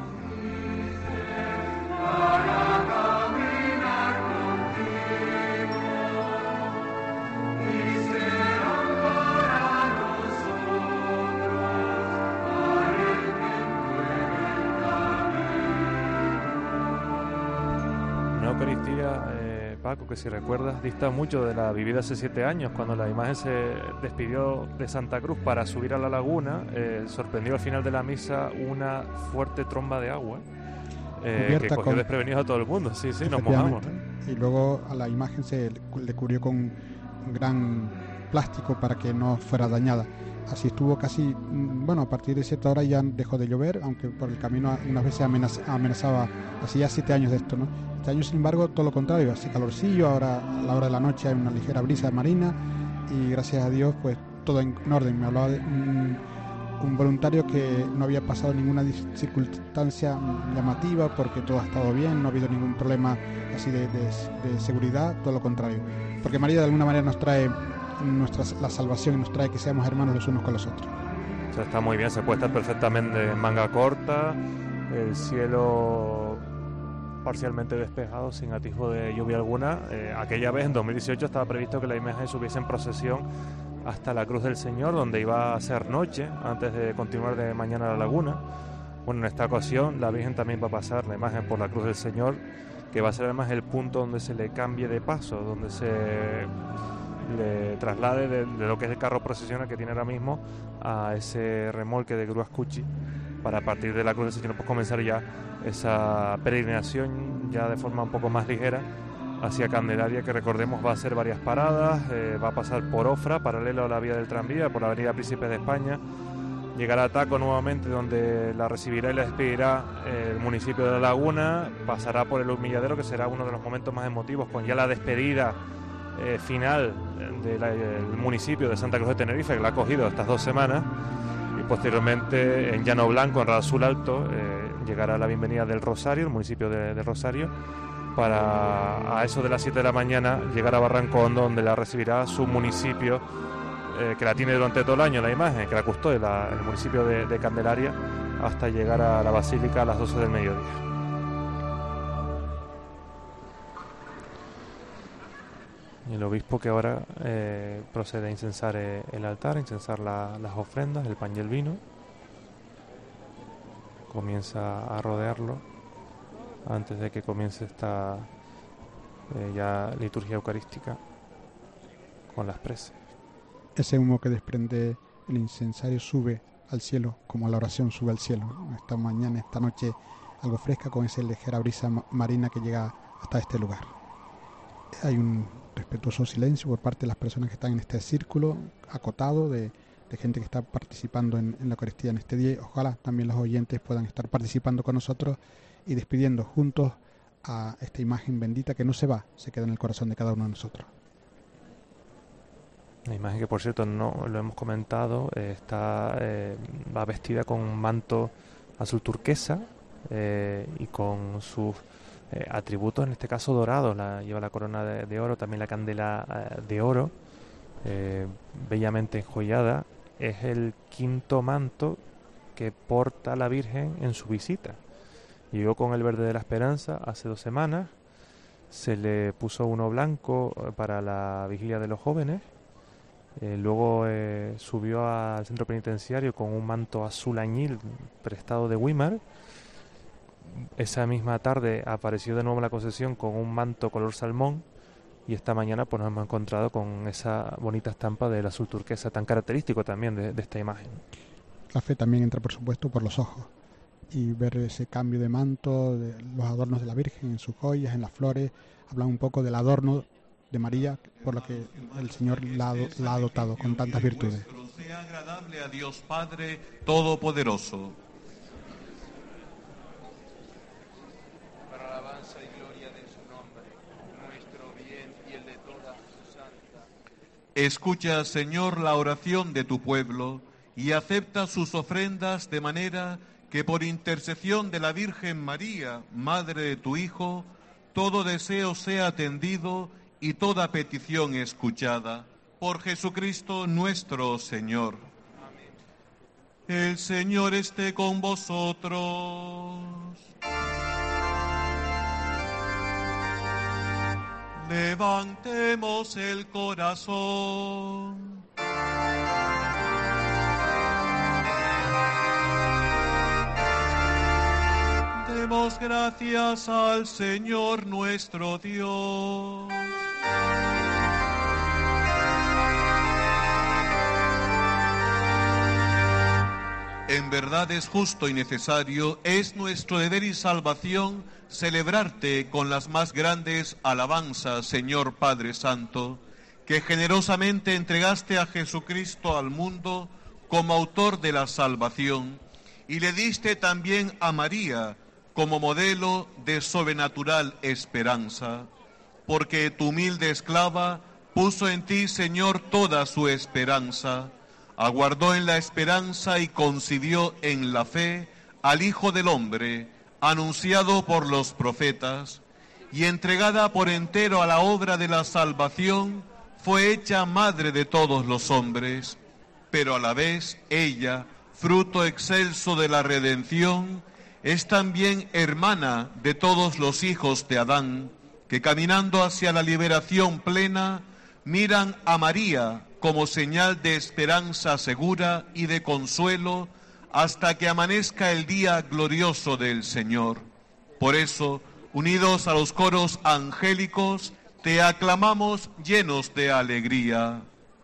Una Eucaristía, Paco, que si recuerdas, dista mucho de la vivida hace 7 años, cuando la imagen se despidió de Santa Cruz para subir a la laguna. Sorprendió al final de la misa una fuerte tromba de agua que cogió desprevenidos a todo el mundo. Sí, nos mojamos, ¿no? Y luego a la imagen se le cubrió con un gran plástico para que no fuera dañada. Así estuvo casi, a partir de cierta hora ya dejó de llover, aunque por el camino unas veces amenazaba, hace ya 7 años de esto, ¿no? Este año, sin embargo, todo lo contrario, hace calorcillo, ahora a la hora de la noche hay una ligera brisa marina y gracias a Dios, pues todo en orden. Me hablaba de un voluntario que no había pasado ninguna circunstancia llamativa porque todo ha estado bien, no ha habido ningún problema así de seguridad, todo lo contrario. Porque María de alguna manera nos trae la salvación y nos trae que seamos hermanos los unos con los otros. O sea, está muy bien, se puede estar perfectamente en manga corta, el cielo parcialmente despejado, sin atisbo de lluvia alguna. Aquella vez, en 2018, estaba previsto que la imagen subiese en procesión hasta la Cruz del Señor, donde iba a ser noche, antes de continuar de mañana a la laguna. Bueno, en esta ocasión la Virgen también va a pasar la imagen por la Cruz del Señor, que va a ser además el punto donde se le cambie de paso, donde se le traslade de lo que es el carro procesional que tiene ahora mismo a ese remolque de grúas Cuchi, para a partir de la Cruz del Señor pues comenzar ya esa peregrinación ya de forma un poco más ligera hacia Candelaria, que recordemos va a hacer varias paradas, va a pasar por Ofra, paralelo a la vía del tranvía, por la avenida Príncipes de España, llegará a Taco nuevamente, donde la recibirá y la despedirá el municipio de La Laguna, pasará por el Humilladero, que será uno de los momentos más emotivos, con ya la despedida final del municipio de Santa Cruz de Tenerife, que la ha cogido estas 2 semanas, y posteriormente en Llano Blanco, en Radazul Alto, llegará la bienvenida del Rosario, el municipio de Rosario, para a eso de las 7 de la mañana llegar a Barranco Hondo, donde la recibirá su municipio, que la tiene durante todo el año la imagen, que la custodia, el municipio de Candelaria, hasta llegar a la Basílica a las 12 del mediodía. Y el obispo, que ahora procede a incensar el altar, a incensar las ofrendas, el pan y el vino, comienza a rodearlo antes de que comience esta ya liturgia eucarística con las preces. Ese humo que desprende el incensario sube al cielo, como la oración sube al cielo. Esta mañana, esta noche, algo fresca, con esa ligera brisa marina que llega hasta este lugar. Hay un respetuoso silencio por parte de las personas que están en este círculo acotado de gente que está participando en la Eucaristía en este día. Ojalá también los oyentes puedan estar participando con nosotros y despidiendo juntos a esta imagen bendita que no se va, se queda en el corazón de cada uno de nosotros. La imagen que, por cierto, no lo hemos comentado, va vestida con un manto azul turquesa y con sus atributos, en este caso dorados. Lleva la corona de oro, también la candela de oro, bellamente enjollada. Es el 5.º manto que porta la Virgen en su visita. Llegó con el verde de la esperanza hace 2 semanas, se le puso uno blanco para la vigilia de los jóvenes, luego subió al centro penitenciario con un manto azul añil prestado de Weimar. Esa misma tarde apareció de nuevo en la procesión con un manto color salmón, y esta mañana pues nos hemos encontrado con esa bonita estampa del azul turquesa, tan característico también de esta imagen. La fe también entra, por supuesto, por los ojos, y ver ese cambio de manto, de los adornos de la Virgen en sus joyas, en las flores, hablan un poco del adorno de María, por lo que el Señor la ha dotado con tantas virtudes. Sea agradable a Dios Padre Todopoderoso. Para alabanza y gloria de su nombre, nuestro bien y el de toda su santa. Escucha, Señor, la oración de tu pueblo y acepta sus ofrendas, de manera que por intercesión de la Virgen María, Madre de tu Hijo, todo deseo sea atendido y toda petición escuchada. Por Jesucristo nuestro Señor. Amén. El Señor esté con vosotros. Levantemos el corazón. Demos gracias al Señor nuestro Dios. En verdad es justo y necesario, es nuestro deber y salvación celebrarte con las más grandes alabanzas, Señor Padre Santo, que generosamente entregaste a Jesucristo al mundo como autor de la salvación, y le diste también a María como modelo de sobrenatural esperanza, porque tu humilde esclava puso en ti, Señor, toda su esperanza. aguardó en la esperanza y concibió en la fe al Hijo del Hombre, anunciado por los profetas, y entregada por entero a la obra de la salvación, fue hecha madre de todos los hombres, pero a la vez ella, fruto excelso de la redención, es también hermana de todos los hijos de Adán, que caminando hacia la liberación plena, miran a María como señal de esperanza segura y de consuelo, hasta que amanezca el día glorioso del Señor. Por eso, unidos a los coros angélicos, te aclamamos llenos de alegría.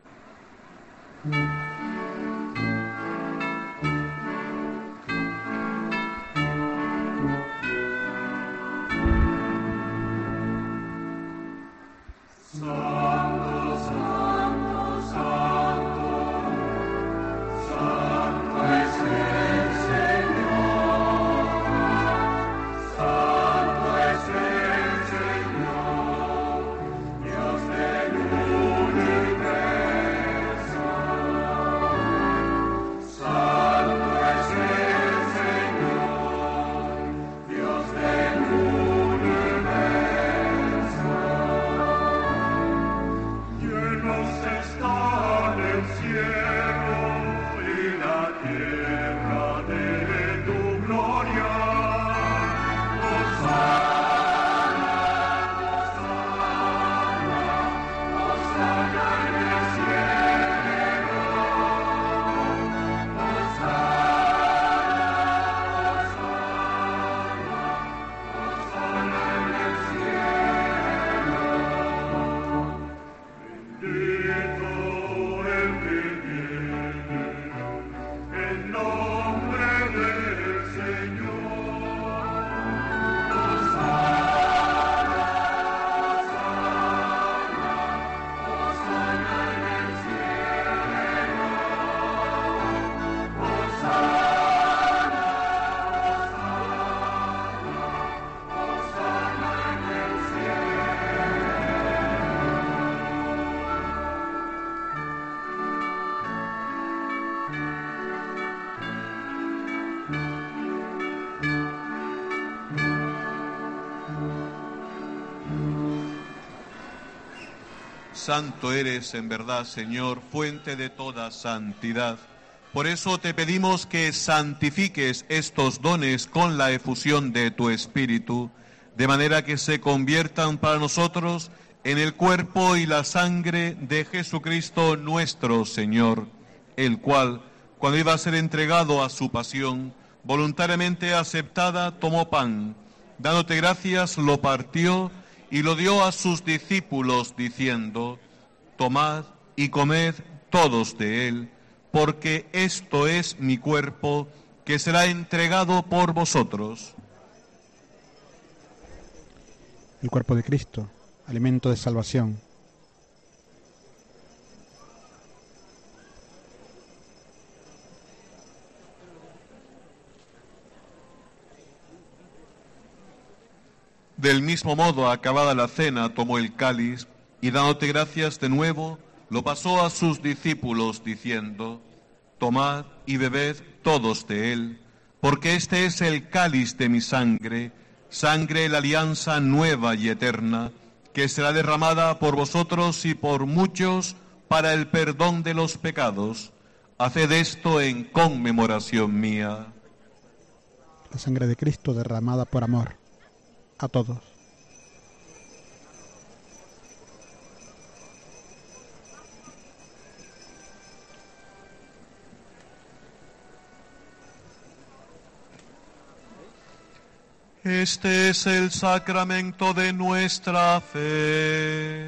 Santo eres en verdad, Señor, fuente de toda santidad. Por eso te pedimos que santifiques estos dones con la efusión de tu Espíritu, de manera que se conviertan para nosotros en el cuerpo y la sangre de Jesucristo nuestro Señor, el cual, cuando iba a ser entregado a su pasión, voluntariamente aceptada, tomó pan, dándote gracias, lo partió y lo dio a sus discípulos, diciendo: tomad y comed todos de él, porque esto es mi cuerpo, que será entregado por vosotros. El cuerpo de Cristo, alimento de salvación. Del mismo modo, acabada la cena, tomó el cáliz y, dándote gracias de nuevo, lo pasó a sus discípulos, diciendo: tomad y bebed todos de él, porque este es el cáliz de mi sangre, sangre de la alianza nueva y eterna, que será derramada por vosotros y por muchos para el perdón de los pecados. Haced esto en conmemoración mía. La sangre de Cristo derramada por amor a todos. Este es el sacramento de nuestra fe.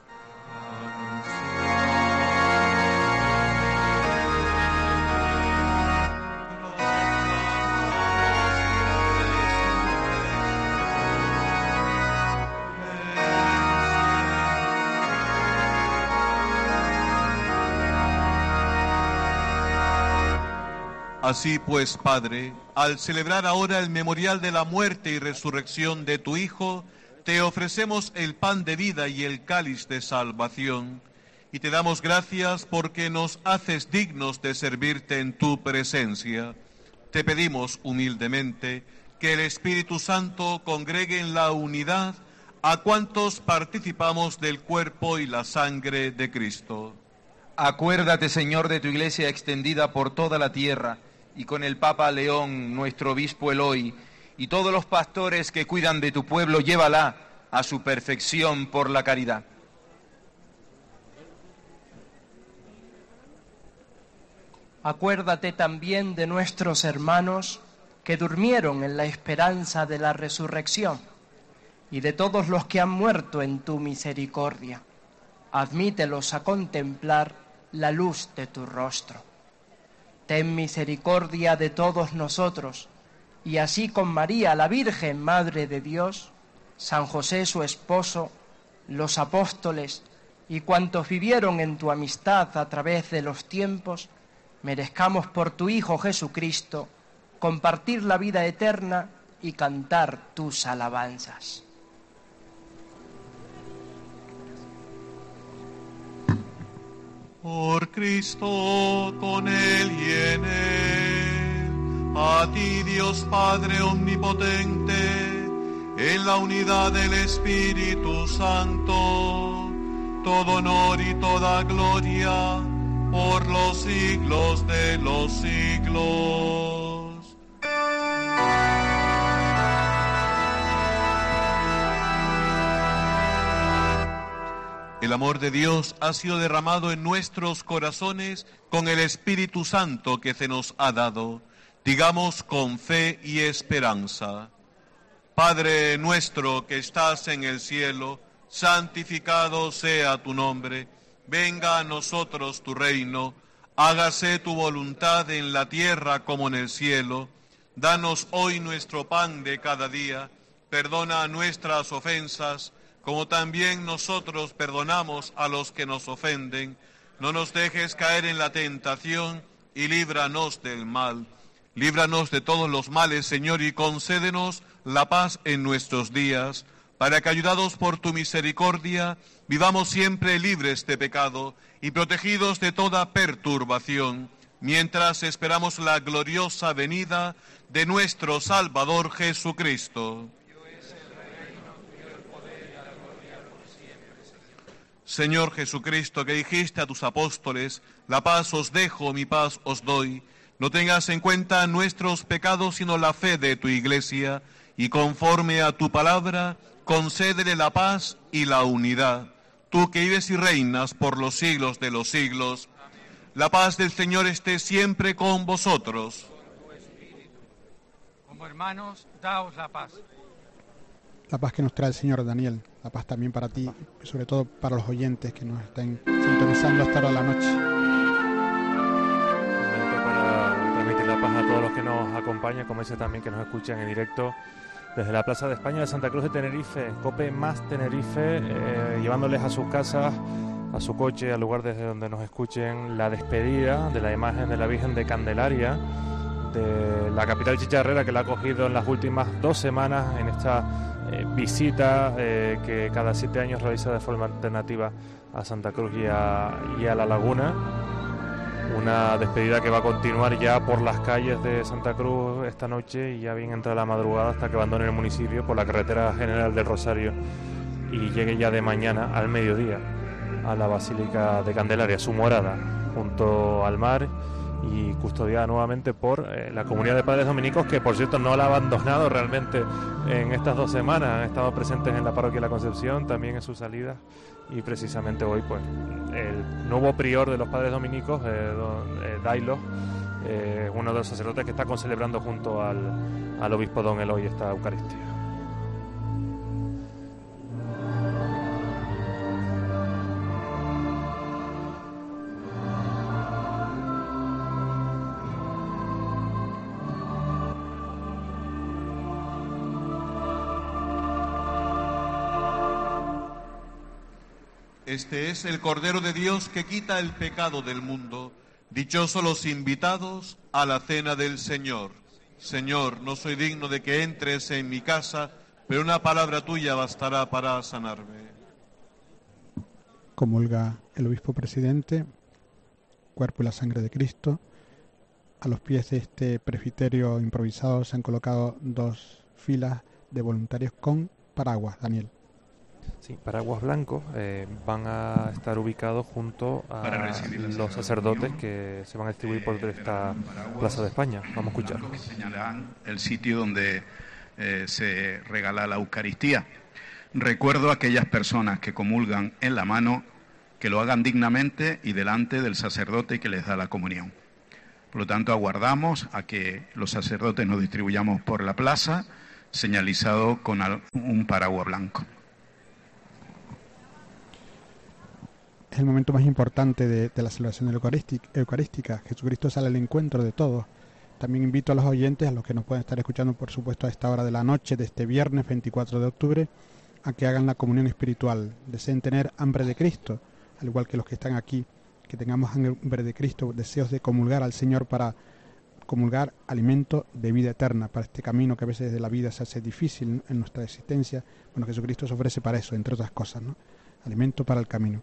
Así pues, Padre, al celebrar ahora el memorial de la muerte y resurrección de tu Hijo, te ofrecemos el pan de vida y el cáliz de salvación, y te damos gracias porque nos haces dignos de servirte en tu presencia. Te pedimos humildemente que el Espíritu Santo congregue en la unidad a cuantos participamos del cuerpo y la sangre de Cristo. Acuérdate, Señor, de tu Iglesia extendida por toda la tierra, y con el Papa León, nuestro obispo Eloy, y todos los pastores que cuidan de tu pueblo, llévala a su perfección por la caridad. Acuérdate también de nuestros hermanos que durmieron en la esperanza de la resurrección y de todos los que han muerto en tu misericordia. Admítelos a contemplar la luz de tu rostro. Ten misericordia de todos nosotros, y así con María, la Virgen Madre de Dios, San José su esposo, los apóstoles y cuantos vivieron en tu amistad a través de los tiempos, merezcamos por tu Hijo Jesucristo compartir la vida eterna y cantar tus alabanzas. Por Cristo, con Él y en Él, a ti Dios Padre omnipotente, en la unidad del Espíritu Santo, todo honor y toda gloria por los siglos de los siglos. El amor de Dios ha sido derramado en nuestros corazones con el Espíritu Santo que se nos ha dado. Digamos con fe y esperanza: Padre nuestro que estás en el cielo, santificado sea tu nombre. Venga a nosotros tu reino, hágase tu voluntad en la tierra como en el cielo. Danos hoy nuestro pan de cada día, perdona nuestras ofensas, como también nosotros perdonamos a los que nos ofenden. No nos dejes caer en la tentación y líbranos del mal. Líbranos de todos los males, Señor, y concédenos la paz en nuestros días, para que, ayudados por tu misericordia, vivamos siempre libres de pecado y protegidos de toda perturbación, mientras esperamos la gloriosa venida de nuestro Salvador Jesucristo. Señor Jesucristo, que dijiste a tus apóstoles: la paz os dejo, mi paz os doy, no tengas en cuenta nuestros pecados, sino la fe de tu Iglesia, y conforme a tu palabra, concédele la paz y la unidad. Tú que vives y reinas por los siglos de los siglos, la paz del Señor esté siempre con vosotros. Como hermanos, daos la paz. La paz que nos trae el Señor, Daniel, la paz también para ti, y sobre todo para los oyentes que nos estén sintonizando hasta ahora de la noche. Un momento para transmitir la paz a todos los que nos acompañan, como ese también que nos escuchan en directo desde la Plaza de España de Santa Cruz de Tenerife, COPE más Tenerife, llevándoles a sus casas, a su coche, al lugar desde donde nos escuchen, la despedida de la imagen de la Virgen de Candelaria, de la capital chicharrera, que la ha acogido en las últimas 2 semanas en esta visita que cada 7 años realiza de forma alternativa a Santa Cruz y a La Laguna. Una despedida que va a continuar ya por las calles de Santa Cruz esta noche y ya bien entra la madrugada hasta que abandone el municipio por la carretera general del Rosario y llegue ya de mañana al mediodía a la Basílica de Candelaria, su morada, junto al mar, y custodiada nuevamente por la comunidad de padres dominicos, que por cierto no la ha abandonado realmente en estas 2 semanas. Han estado presentes en la parroquia de la Concepción, también en sus salidas, y precisamente hoy pues el nuevo prior de los padres dominicos, Dailo, uno de los sacerdotes que está concelebrando junto al obispo don Eloy esta Eucaristía. Este es el Cordero de Dios que quita el pecado del mundo. Dichosos los invitados a la cena del Señor. Señor, no soy digno de que entres en mi casa, pero una palabra tuya bastará para sanarme. Comulga el obispo presidente, cuerpo y la sangre de Cristo. A los pies de este presbiterio improvisado se han colocado 2 filas de voluntarios con paraguas, Daniel. Sí, paraguas blancos van a estar ubicados junto a los sacerdotes que se van a distribuir por esta Plaza de España. Vamos a escuchar. Que señalan el sitio donde se regala la Eucaristía. Recuerdo a aquellas personas que comulgan en la mano que lo hagan dignamente y delante del sacerdote que les da la comunión. Por lo tanto, aguardamos a que los sacerdotes nos distribuyamos por la plaza, señalizado con un paraguas blanco. Es el momento más importante de la celebración eucarística. Jesucristo sale al encuentro de todos. También invito a los oyentes, a los que nos pueden estar escuchando, por supuesto, a esta hora de la noche de este viernes 24 de octubre, a que hagan la comunión espiritual. Deseen tener hambre de Cristo, al igual que los que están aquí, que tengamos hambre de Cristo, deseos de comulgar al Señor para comulgar alimento de vida eterna, para este camino que a veces de la vida se hace difícil en nuestra existencia. Bueno, Jesucristo se ofrece para eso, entre otras cosas, ¿no? Alimento para el camino.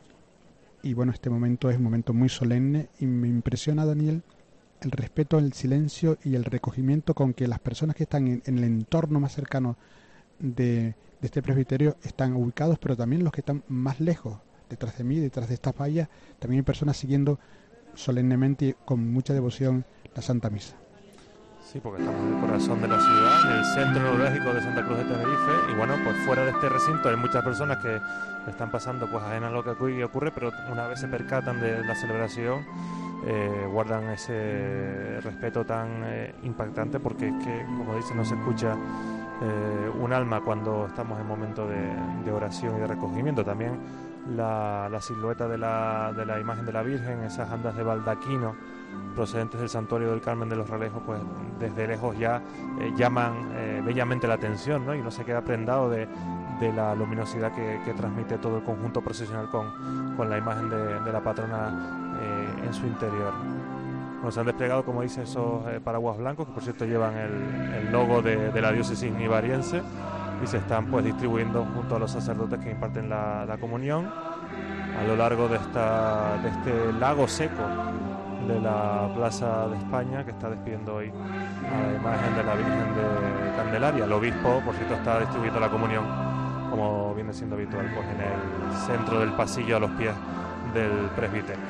Y bueno, este momento es un momento muy solemne y me impresiona, Daniel, el respeto, el silencio y el recogimiento con que las personas que están en el entorno más cercano de este presbiterio están ubicados, pero también los que están más lejos, detrás de mí, detrás de estas vallas, también hay personas siguiendo solemnemente y con mucha devoción la Santa Misa. Sí, porque estamos en el corazón de la ciudad, en el centro neurálgico de Santa Cruz de Tenerife, y bueno, pues fuera de este recinto hay muchas personas que están pasando pues ajenas a lo que aquí ocurre, pero una vez se percatan de la celebración, guardan ese respeto tan impactante, porque es que, como dice, no se escucha un alma cuando estamos en momento de oración y de recogimiento. También la silueta de la imagen de la Virgen, esas andas de baldaquino procedentes del Santuario del Carmen de los Realejos, pues desde lejos ya llaman bellamente la atención, ¿no? Y uno se queda prendado de la luminosidad que transmite todo el conjunto procesional con la imagen de la patrona en su interior. Bueno, se han desplegado, como dice, esos paraguas blancos, que por cierto llevan el logo de la diócesis nivariense, y se están pues distribuyendo junto a los sacerdotes que imparten la comunión a lo largo de este lago seco de la Plaza de España, que está despidiendo hoy a la imagen de la Virgen de Candelaria. El obispo, por cierto, está distribuyendo la comunión, como viene siendo habitual, pues en el centro del pasillo a los pies del presbiterio.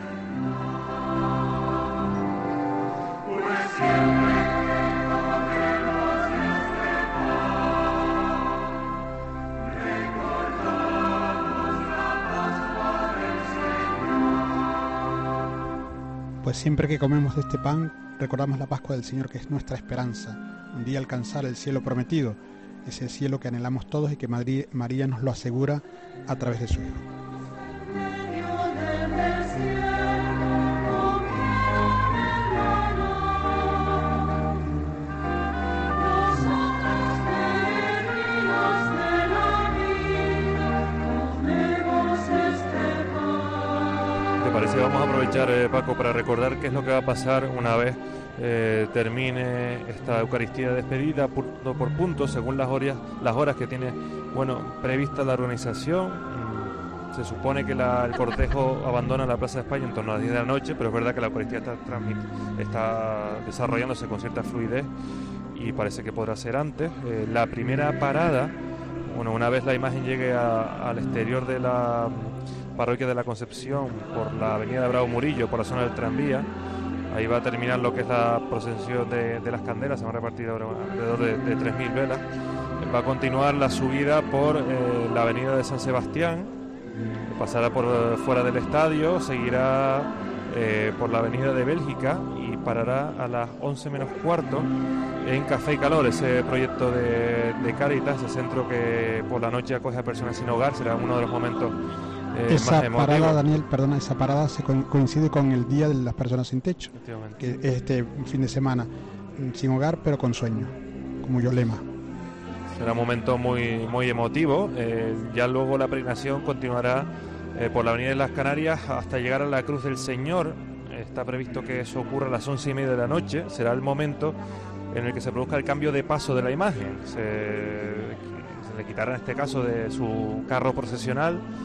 Pues siempre que comemos de este pan, recordamos la Pascua del Señor, que es nuestra esperanza. Un día alcanzar el cielo prometido, ese cielo que anhelamos todos y que María nos lo asegura a través de su Hijo. Parece que vamos a aprovechar, Paco, para recordar qué es lo que va a pasar una vez termine esta Eucaristía de despedida, punto por punto, según las horas que tiene prevista la organización. Se supone que el cortejo abandona la Plaza de España en torno a las 10 de la noche, pero es verdad que la Eucaristía está desarrollándose con cierta fluidez y parece que podrá ser antes. La primera parada, una vez la imagen llegue al exterior de la Parroquia de la Concepción por la avenida de Bravo Murillo, por la zona del tranvía, ahí va a terminar lo que es la procesión de las candelas. Se van a repartir alrededor de 3.000 velas. Va a continuar la subida por la avenida de San Sebastián, pasará por fuera del estadio, seguirá por la avenida de Bélgica y parará a las 11 menos cuarto en Café y Calor, ese proyecto de Cáritas, ese centro que por la noche acoge a personas sin hogar. Será uno de los momentos esa parada, Daniel, perdona, esa parada coincide con el Día de las Personas Sin Techo, que es este fin de semana, sin hogar pero con sueño, como yo lema. Será un momento muy, muy emotivo. Ya luego la peregrinación continuará por la Avenida de las Canarias hasta llegar a la Cruz del Señor. Está previsto que eso ocurra a las 11:30 de la noche. Será el momento en el que se produzca el cambio de paso de la imagen. Se le quitará en este caso de su carro procesional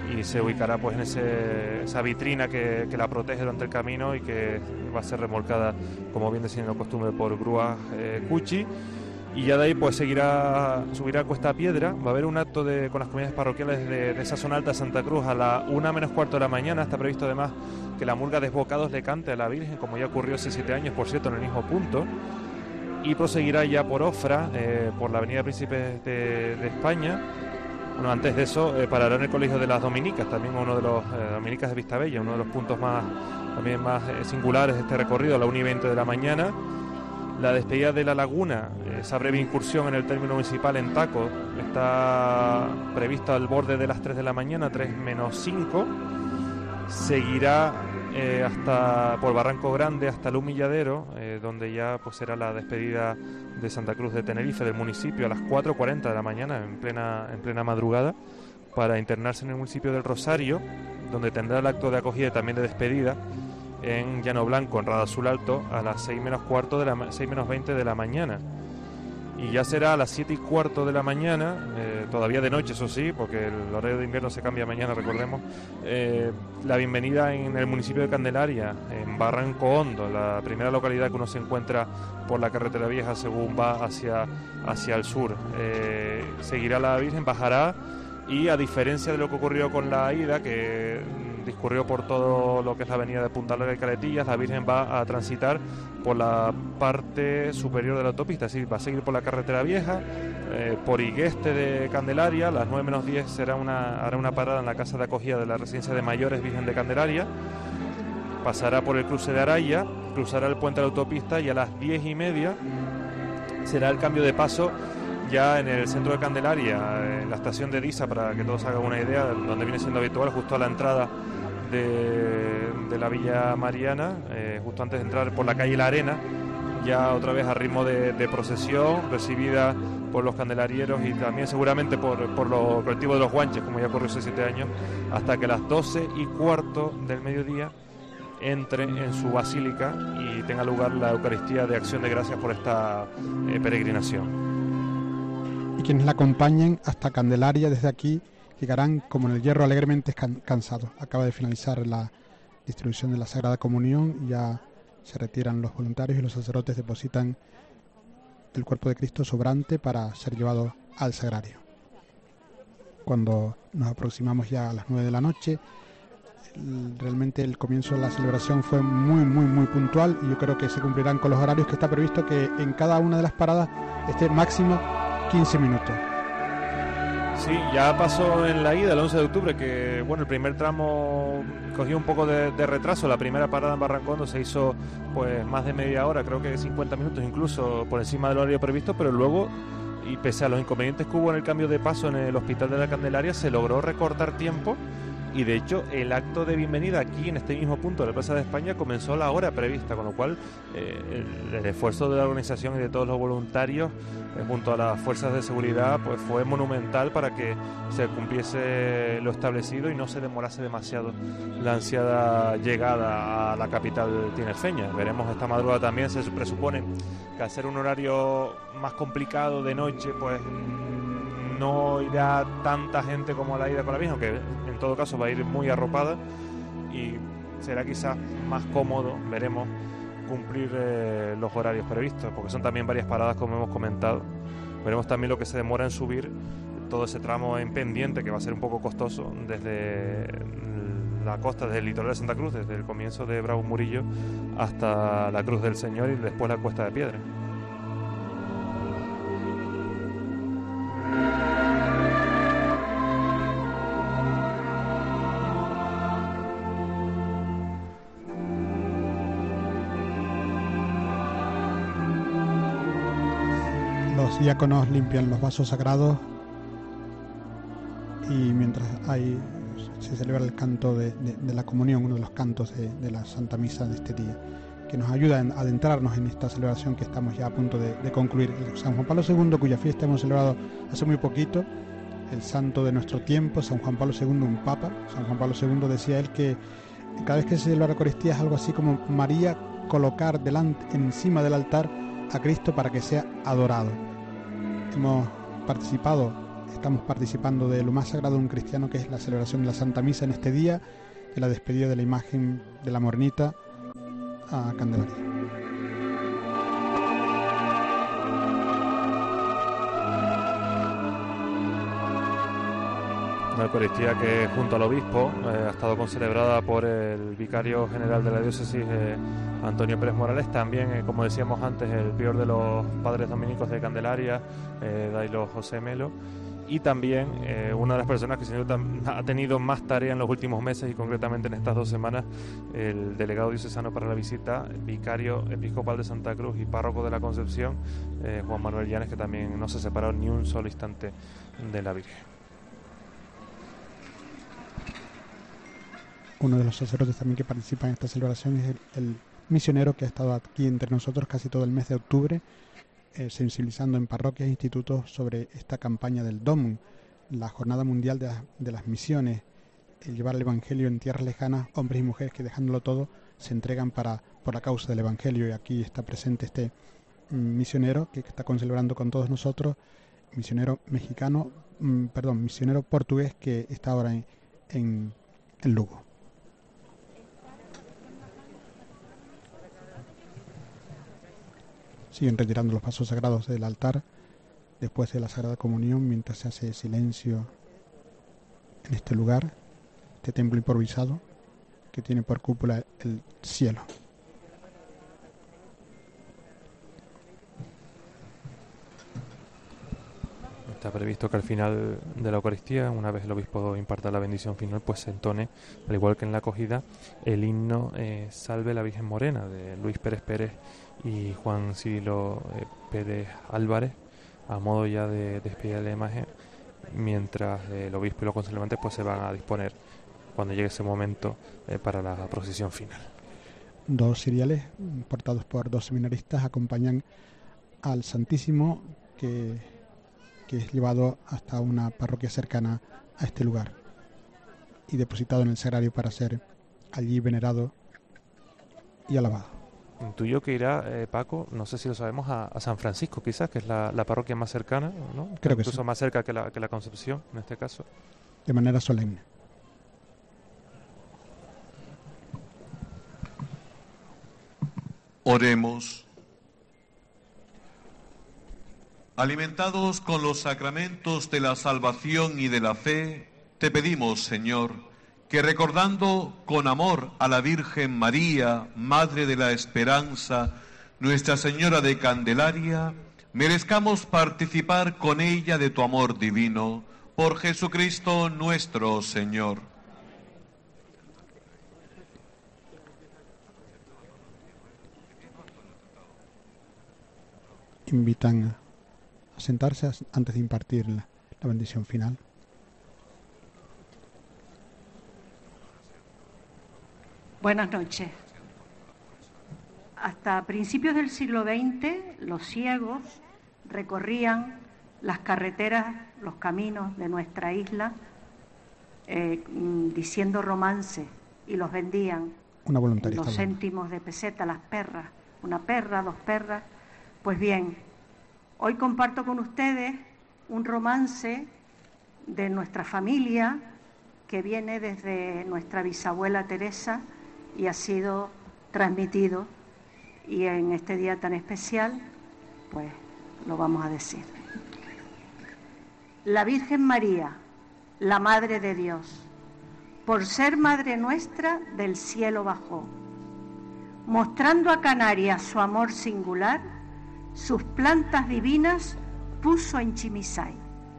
y se ubicará pues en esa vitrina que la protege durante el camino y que va a ser remolcada, como viene siendo costumbre, por grúas Cuchi. Y ya de ahí pues subirá a Cuesta Piedra. Va a haber un acto con las comunidades parroquiales de esa zona alta de Santa Cruz a la 1:45 de la mañana. Está previsto además que la murga Desbocados le cante a la Virgen, como ya ocurrió hace 7 años, por cierto, en el mismo punto. Y proseguirá ya por Ofra, por la avenida Príncipes de España. Bueno, antes de eso parará en el Colegio de las Dominicas, también uno de los Dominicas de Vistabella, uno de los puntos más singulares de este recorrido, a la 1:20 de la mañana. La despedida de La Laguna, esa breve incursión en el término municipal en Taco, está prevista al borde de las 3 de la mañana, 3:05. Seguirá por Barranco Grande hasta el Humilladero, donde ya pues será la despedida de Santa Cruz de Tenerife, del municipio, a las 4:40 de la mañana, en plena madrugada, para internarse en el municipio del Rosario, donde tendrá el acto de acogida y también de despedida en Llano Blanco, en Radazul Alto, a las 6:20 de la mañana. Y ya será a las 7:15 de la mañana, todavía de noche, eso sí, porque el horario de invierno se cambia mañana, recordemos, la bienvenida en el municipio de Candelaria, en Barranco Hondo, la primera localidad que uno se encuentra por la carretera vieja según va hacia el sur. Seguirá la Virgen, bajará, y a diferencia de lo que ocurrió con la ida, que discurrió por todo lo que es la avenida de Punta Larga y Caletillas, la Virgen va a transitar por la parte superior de la autopista, es decir, va a seguir por la carretera vieja, por Igueste de Candelaria. A las 9:10 hará una parada en la casa de acogida de la residencia de mayores Virgen de Candelaria, pasará por el cruce de Araya, cruzará el puente de la autopista, y a las 10:30 será el cambio de paso ya en el centro de Candelaria, en la estación de Disa, para que todos hagan una idea, donde viene siendo habitual, justo a la entrada de la Villa Mariana, justo antes de entrar por la calle La Arena, ya otra vez a ritmo de procesión, recibida por los candelarieros y también seguramente por los colectivos de los guanches, como ya ocurrió hace 7 años, hasta que a las 12:15 del mediodía entre en su basílica y tenga lugar la Eucaristía de Acción de Gracias por esta peregrinación. Y quienes la acompañen hasta Candelaria desde aquí llegarán como en el hierro alegremente cansados. Acaba de finalizar la distribución de la Sagrada Comunión y ya se retiran los voluntarios y los sacerdotes depositan el cuerpo de Cristo sobrante para ser llevado al sagrario. Cuando nos aproximamos ya a las 9 de la noche, realmente el comienzo de la celebración fue muy puntual, y yo creo que se cumplirán con los horarios, que está previsto que en cada una de las paradas esté máximo 15 minutos. Sí, ya pasó en la ida el 11 de octubre que, bueno, el primer tramo cogió un poco de retraso. La primera parada en Barranco Hondo se hizo pues más de media hora, creo que 50 minutos incluso por encima del horario previsto, pero luego, y pese a los inconvenientes que hubo en el cambio de paso en el Hospital de la Candelaria, se logró recortar tiempo. Y de hecho el acto de bienvenida aquí en este mismo punto de la Plaza de España comenzó a la hora prevista, con lo cual el esfuerzo de la organización y de todos los voluntarios junto a las fuerzas de seguridad pues fue monumental para que se cumpliese lo establecido y no se demorase demasiado la ansiada llegada a la capital tinerfeña. Veremos esta madrugada también, se presupone que al ser un horario más complicado de noche pues no irá tanta gente como la ida con la Virgen, aunque en todo caso va a ir muy arropada y será quizás más cómodo, veremos, cumplir los horarios previstos, porque son también varias paradas como hemos comentado. Veremos también lo que se demora en subir todo ese tramo en pendiente, que va a ser un poco costoso, desde la costa, desde el litoral de Santa Cruz, desde el comienzo de Bravo Murillo hasta la Cruz del Señor y después la Cuesta de Piedra. Los diáconos limpian los vasos sagrados y mientras se celebra el canto de la comunión, uno de los cantos de la Santa Misa de este día, que nos ayuda a adentrarnos en esta celebración que estamos ya a punto de concluir. San Juan Pablo II, cuya fiesta hemos celebrado hace muy poquito, el santo de nuestro tiempo, San Juan Pablo II, un papa. San Juan Pablo II decía él que cada vez que se celebra la Eucaristía es algo así como María colocar encima del altar a Cristo para que sea adorado. Hemos participado estamos participando de lo más sagrado de un cristiano, que es la celebración de la Santa Misa en este día, de la despedida de la imagen de la Morenita a Candelaria. Una Eucaristía que junto al obispo ha estado concelebrada por el vicario general de la diócesis, Antonio Pérez Morales, también, como decíamos antes, el prior de los padres dominicos de Candelaria, Dailo José Melo, y también una de las personas que ha tenido más tarea en los últimos meses y concretamente en estas 2 semanas, el delegado diocesano para la visita, el vicario episcopal de Santa Cruz y párroco de la Concepción, Juan Manuel Llanes, que también no se separó ni un solo instante de la Virgen. Uno de los sacerdotes también que participa en esta celebración es el misionero que ha estado aquí entre nosotros casi todo el mes de octubre, sensibilizando en parroquias e institutos sobre esta campaña del DOM, la Jornada Mundial de las Misiones, llevar el Evangelio en tierras lejanas, hombres y mujeres que dejándolo todo se entregan por la causa del Evangelio. Y aquí está presente este misionero que está concelebrando con todos nosotros, misionero portugués que está ahora en Lugo. Siguen retirando los vasos sagrados del altar después de la Sagrada Comunión, mientras se hace silencio en este lugar, este templo improvisado que tiene por cúpula el cielo. Está previsto que al final de la Eucaristía, una vez el obispo imparta la bendición final, pues se entone, al igual que en la acogida, el himno Salve la Virgen Morena, de Luis Pérez Pérez y Juan Cirilo Pérez Álvarez, a modo ya de despedida de la imagen, mientras el obispo y los concelebantes pues se van a disponer, cuando llegue ese momento, para la procesión final. 2 ciriales portados por 2 seminaristas acompañan al Santísimo que es llevado hasta una parroquia cercana a este lugar y depositado en el sagrario para ser allí venerado y alabado. Intuyo que irá, Paco, no sé si lo sabemos, a San Francisco quizás, que es la parroquia más cercana, ¿no? Creo que incluso sí. Más cerca que la Concepción, en este caso. De manera solemne. Oremos. Alimentados con los sacramentos de la salvación y de la fe, te pedimos, Señor, que recordando con amor a la Virgen María, Madre de la Esperanza, Nuestra Señora de Candelaria, merezcamos participar con ella de tu amor divino, por Jesucristo nuestro Señor. Invitan a sentarse antes de impartir la bendición final. Buenas noches. Hasta principios del siglo XX, los ciegos recorrían las carreteras, los caminos de nuestra isla, diciendo romances, y los vendían. Una voluntaria. Los céntimos de peseta, las perras, 1 perra, 2 perras. Pues bien, hoy comparto con ustedes un romance de nuestra familia que viene desde nuestra bisabuela Teresa y ha sido transmitido, y en este día tan especial, pues lo vamos a decir. La Virgen María, la Madre de Dios, por ser Madre nuestra, del cielo bajó, mostrando a Canarias su amor singular, sus plantas divinas puso en Chimisay.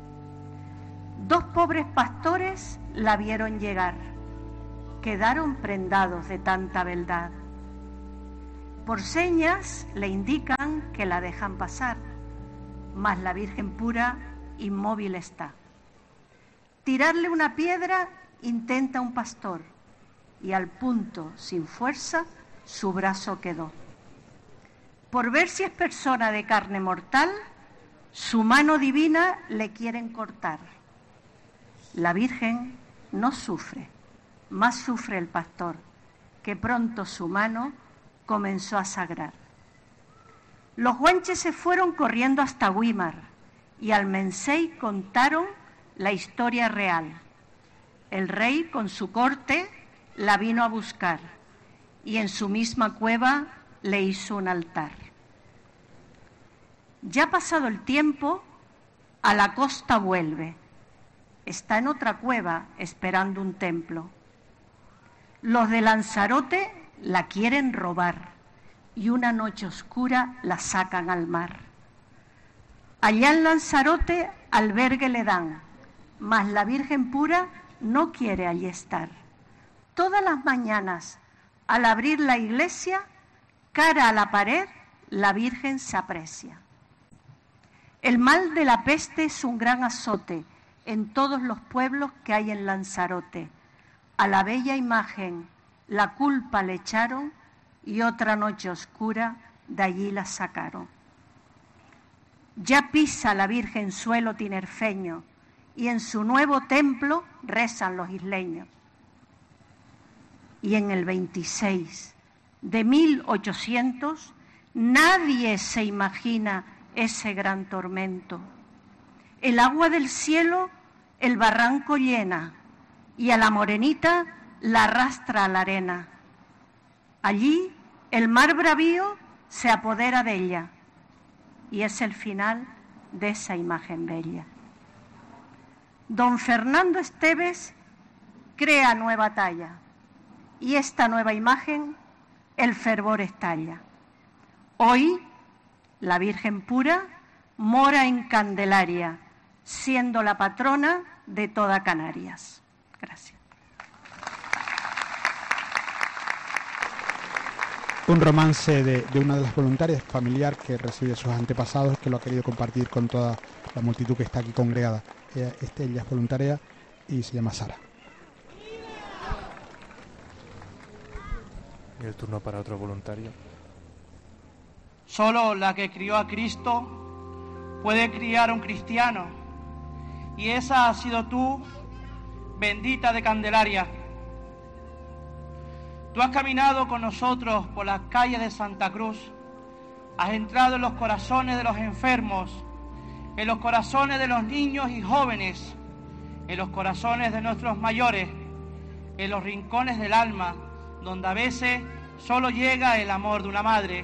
2 pobres pastores la vieron llegar, quedaron prendados de tanta beldad. Por señas le indican que la dejan pasar, mas la Virgen pura inmóvil está. Tirarle una piedra intenta un pastor, y al punto, sin fuerza, su brazo quedó. Por ver si es persona de carne mortal, su mano divina le quieren cortar. La Virgen no sufre, más sufre el pastor, que pronto su mano comenzó a sagrar. Los guanches se fueron corriendo hasta Güímar y Almensei contaron la historia real. El rey con su corte la vino a buscar y en su misma cueva le hizo un altar. Ya pasado el tiempo, a la costa vuelve. Está en otra cueva esperando un templo. Los de Lanzarote la quieren robar y una noche oscura la sacan al mar. Allá en Lanzarote albergue le dan, mas la Virgen pura no quiere allí estar. Todas las mañanas, al abrir la iglesia, cara a la pared, la Virgen se aprecia. El mal de la peste es un gran azote en todos los pueblos que hay en Lanzarote. A la bella imagen la culpa le echaron y otra noche oscura de allí la sacaron. Ya pisa la Virgen suelo tinerfeño y en su nuevo templo rezan los isleños. Y en el 26 de 1800 nadie se imagina ese gran tormento. El agua del cielo el barranco llena y a la morenita la arrastra a la arena. Allí el mar bravío se apodera de ella y es el final de esa imagen bella. Don Fernando Esteves crea nueva talla y esta nueva imagen el fervor estalla. Hoy la Virgen pura mora en Candelaria, siendo la patrona de toda Canarias. Gracias. Un romance de una de las voluntarias, familiar, que recibe sus antepasados, que lo ha querido compartir con toda la multitud que está aquí congregada. Ella es voluntaria y se llama Sara. Y el turno para otro voluntario. Solo la que crió a Cristo puede criar a un cristiano. Y esa has sido tú, bendita de Candelaria. Tú has caminado con nosotros por las calles de Santa Cruz. Has entrado en los corazones de los enfermos, en los corazones de los niños y jóvenes, en los corazones de nuestros mayores, en los rincones del alma, donde a veces solo llega el amor de una madre.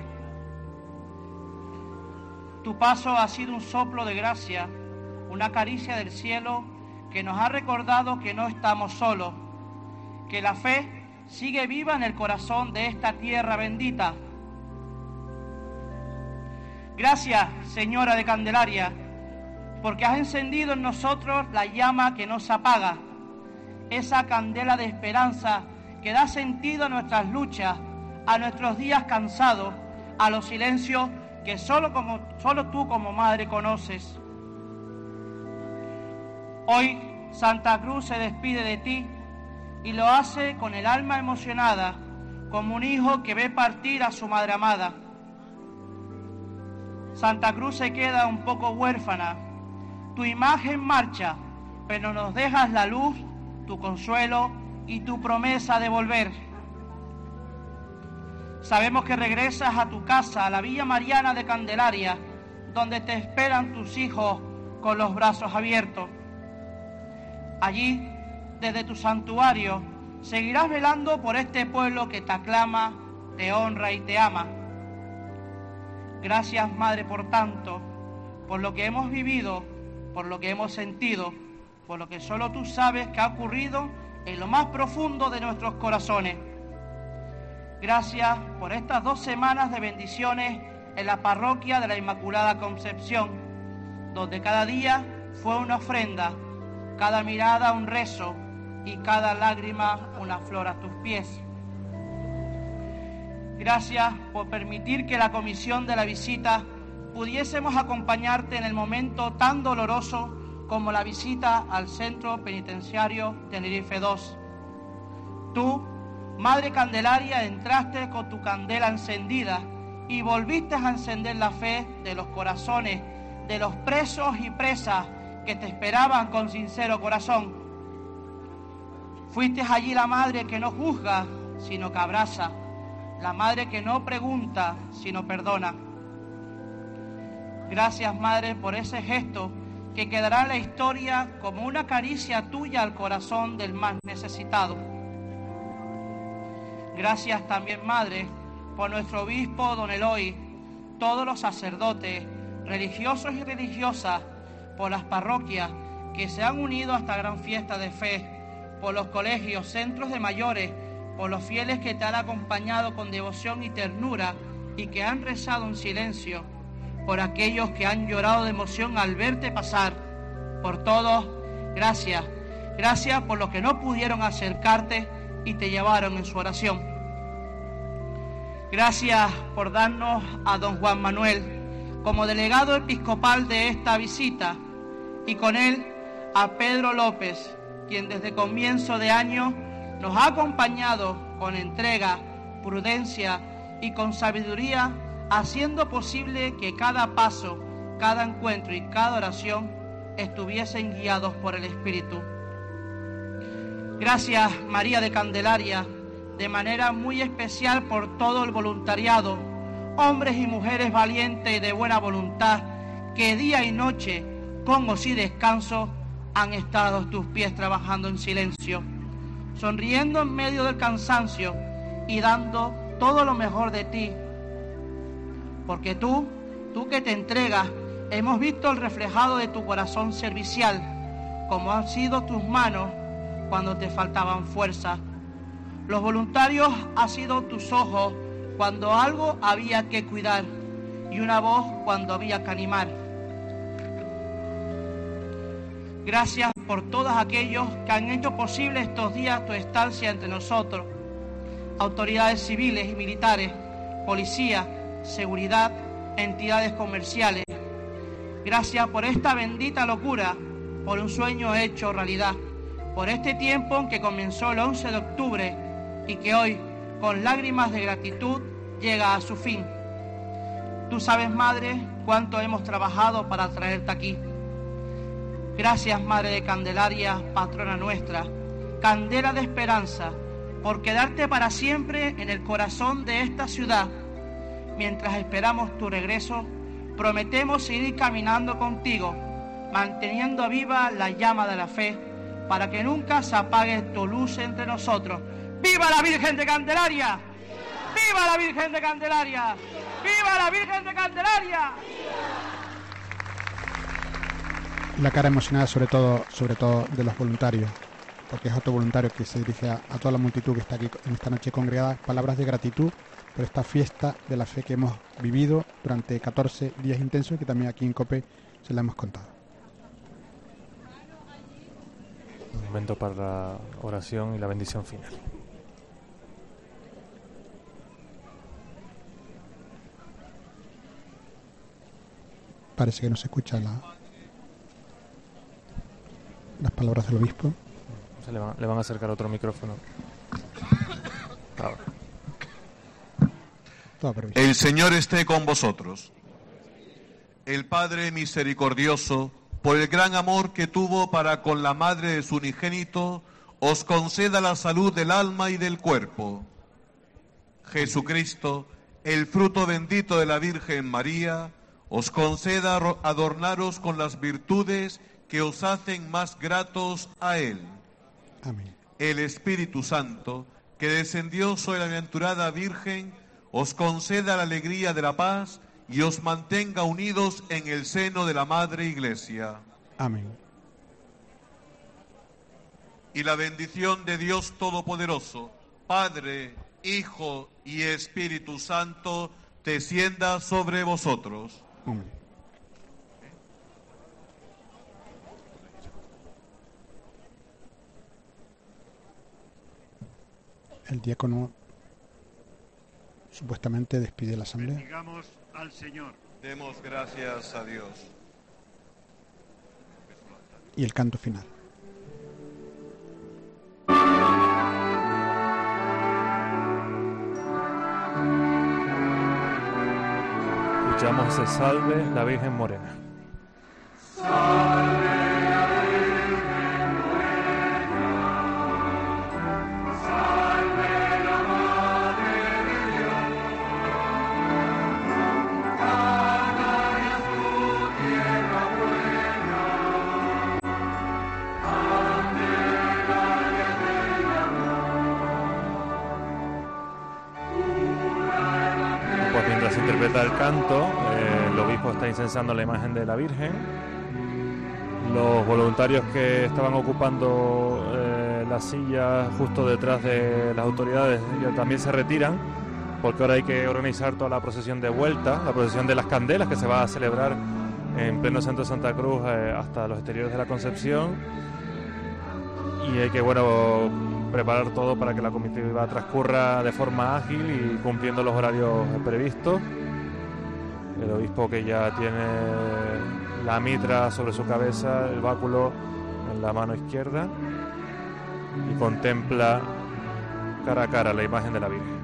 Tu paso ha sido un soplo de gracia, una caricia del cielo que nos ha recordado que no estamos solos, que la fe sigue viva en el corazón de esta tierra bendita. Gracias, Señora de Candelaria, porque has encendido en nosotros la llama que no se apaga, esa candela de esperanza que da sentido a nuestras luchas, a nuestros días cansados, a los silencios que solo tú como madre conoces. Hoy Santa Cruz se despide de ti y lo hace con el alma emocionada, como un hijo que ve partir a su madre amada. Santa Cruz se queda un poco huérfana, tu imagen marcha, pero nos dejas la luz, tu consuelo y tu promesa de volver. Sabemos que regresas a tu casa, a la Villa Mariana de Candelaria, donde te esperan tus hijos con los brazos abiertos. Allí, desde tu santuario, seguirás velando por este pueblo que te aclama, te honra y te ama. Gracias, Madre, por tanto, por lo que hemos vivido, por lo que hemos sentido, por lo que solo tú sabes que ha ocurrido en lo más profundo de nuestros corazones. Gracias por estas 2 semanas de bendiciones en la parroquia de la Inmaculada Concepción, donde cada día fue una ofrenda, cada mirada un rezo y cada lágrima una flor a tus pies. Gracias por permitir que la comisión de la visita pudiésemos acompañarte en el momento tan doloroso como la visita al Centro Penitenciario Tenerife II. Tú, Madre Candelaria, entraste con tu candela encendida y volviste a encender la fe de los corazones de los presos y presas que te esperaban con sincero corazón. Fuiste allí la madre que no juzga, sino que abraza, la madre que no pregunta, sino perdona. Gracias, Madre, por ese gesto que quedará en la historia como una caricia tuya al corazón del más necesitado. Gracias también, Madre, por nuestro obispo don Eloy, todos los sacerdotes, religiosos y religiosas, por las parroquias que se han unido a esta gran fiesta de fe, por los colegios, centros de mayores, por los fieles que te han acompañado con devoción y ternura y que han rezado en silencio, por aquellos que han llorado de emoción al verte pasar, por todos, gracias. Gracias por los que no pudieron acercarte y te llevaron en su oración. Gracias por darnos a don Juan Manuel como delegado episcopal de esta visita y con él a Pedro López, quien desde comienzo de año nos ha acompañado con entrega, prudencia y con sabiduría, haciendo posible que cada paso, cada encuentro y cada oración estuviesen guiados por el Espíritu. Gracias, María de Candelaria, de manera muy especial por todo el voluntariado, hombres y mujeres valientes y de buena voluntad, que día y noche, con o sin descanso, han estado a tus pies trabajando en silencio, sonriendo en medio del cansancio y dando todo lo mejor de ti. Porque tú que te entregas, hemos visto el reflejado de tu corazón servicial, como han sido tus manos cuando te faltaban fuerzas. Los voluntarios han sido tus ojos cuando algo había que cuidar y una voz cuando había que animar. Gracias por todos aquellos que han hecho posible estos días tu estancia entre nosotros. Autoridades civiles y militares, policía, seguridad, entidades comerciales. Gracias por esta bendita locura, por un sueño hecho realidad, por este tiempo en que comenzó el 11 de octubre y que hoy, con lágrimas de gratitud, llega a su fin. Tú sabes, Madre, cuánto hemos trabajado para traerte aquí. Gracias, Madre de Candelaria, patrona nuestra, candela de esperanza, por quedarte para siempre en el corazón de esta ciudad. Mientras esperamos tu regreso, prometemos seguir caminando contigo, manteniendo viva la llama de la fe, para que nunca se apague tu luz entre nosotros. ¡Viva la Virgen de Candelaria! ¡Viva la Virgen de Candelaria! ¡Viva la Virgen de Candelaria! La cara emocionada sobre todo de los voluntarios, porque es otro voluntario que se dirige a toda la multitud que está aquí en esta noche congregada, palabras de gratitud por esta fiesta de la fe que hemos vivido durante 14 días intensos, que también aquí en COPE se la hemos contado. Un momento para la oración y la bendición final. Parece que no se escucha las palabras del obispo. Le van a acercar otro micrófono. Ahora. El Señor esté con vosotros. El Padre misericordioso, por el gran amor que tuvo para con la madre de su unigénito, os conceda la salud del alma y del cuerpo. Jesucristo, el fruto bendito de la Virgen María, os conceda adornaros con las virtudes que os hacen más gratos a Él. Amén. El Espíritu Santo, que descendió sobre la bienaventurada Virgen, os conceda la alegría de la paz y os mantenga unidos en el seno de la Madre Iglesia. Amén. Y la bendición de Dios Todopoderoso, Padre, Hijo y Espíritu Santo, descienda sobre vosotros. Amén. El diácono supuestamente despide la asamblea. Bendigamos al Señor. Demos gracias a Dios. Y el canto final. Escuchamos Se salve la Virgen Morena. Salve. Tierra buena, interpreta el canto, el obispo está incensando la imagen de la Virgen. Los voluntarios que estaban ocupando las sillas justo detrás de las autoridades ya también se retiran, porque ahora hay que organizar toda la procesión de vuelta, la procesión de las candelas, que se va a celebrar en pleno centro de Santa Cruz hasta los exteriores de la Concepción, y hay que preparar todo para que la comitiva transcurra de forma ágil y cumpliendo los horarios previstos. El obispo, que ya tiene la mitra sobre su cabeza, el báculo en la mano izquierda, y contempla cara a cara la imagen de la Virgen.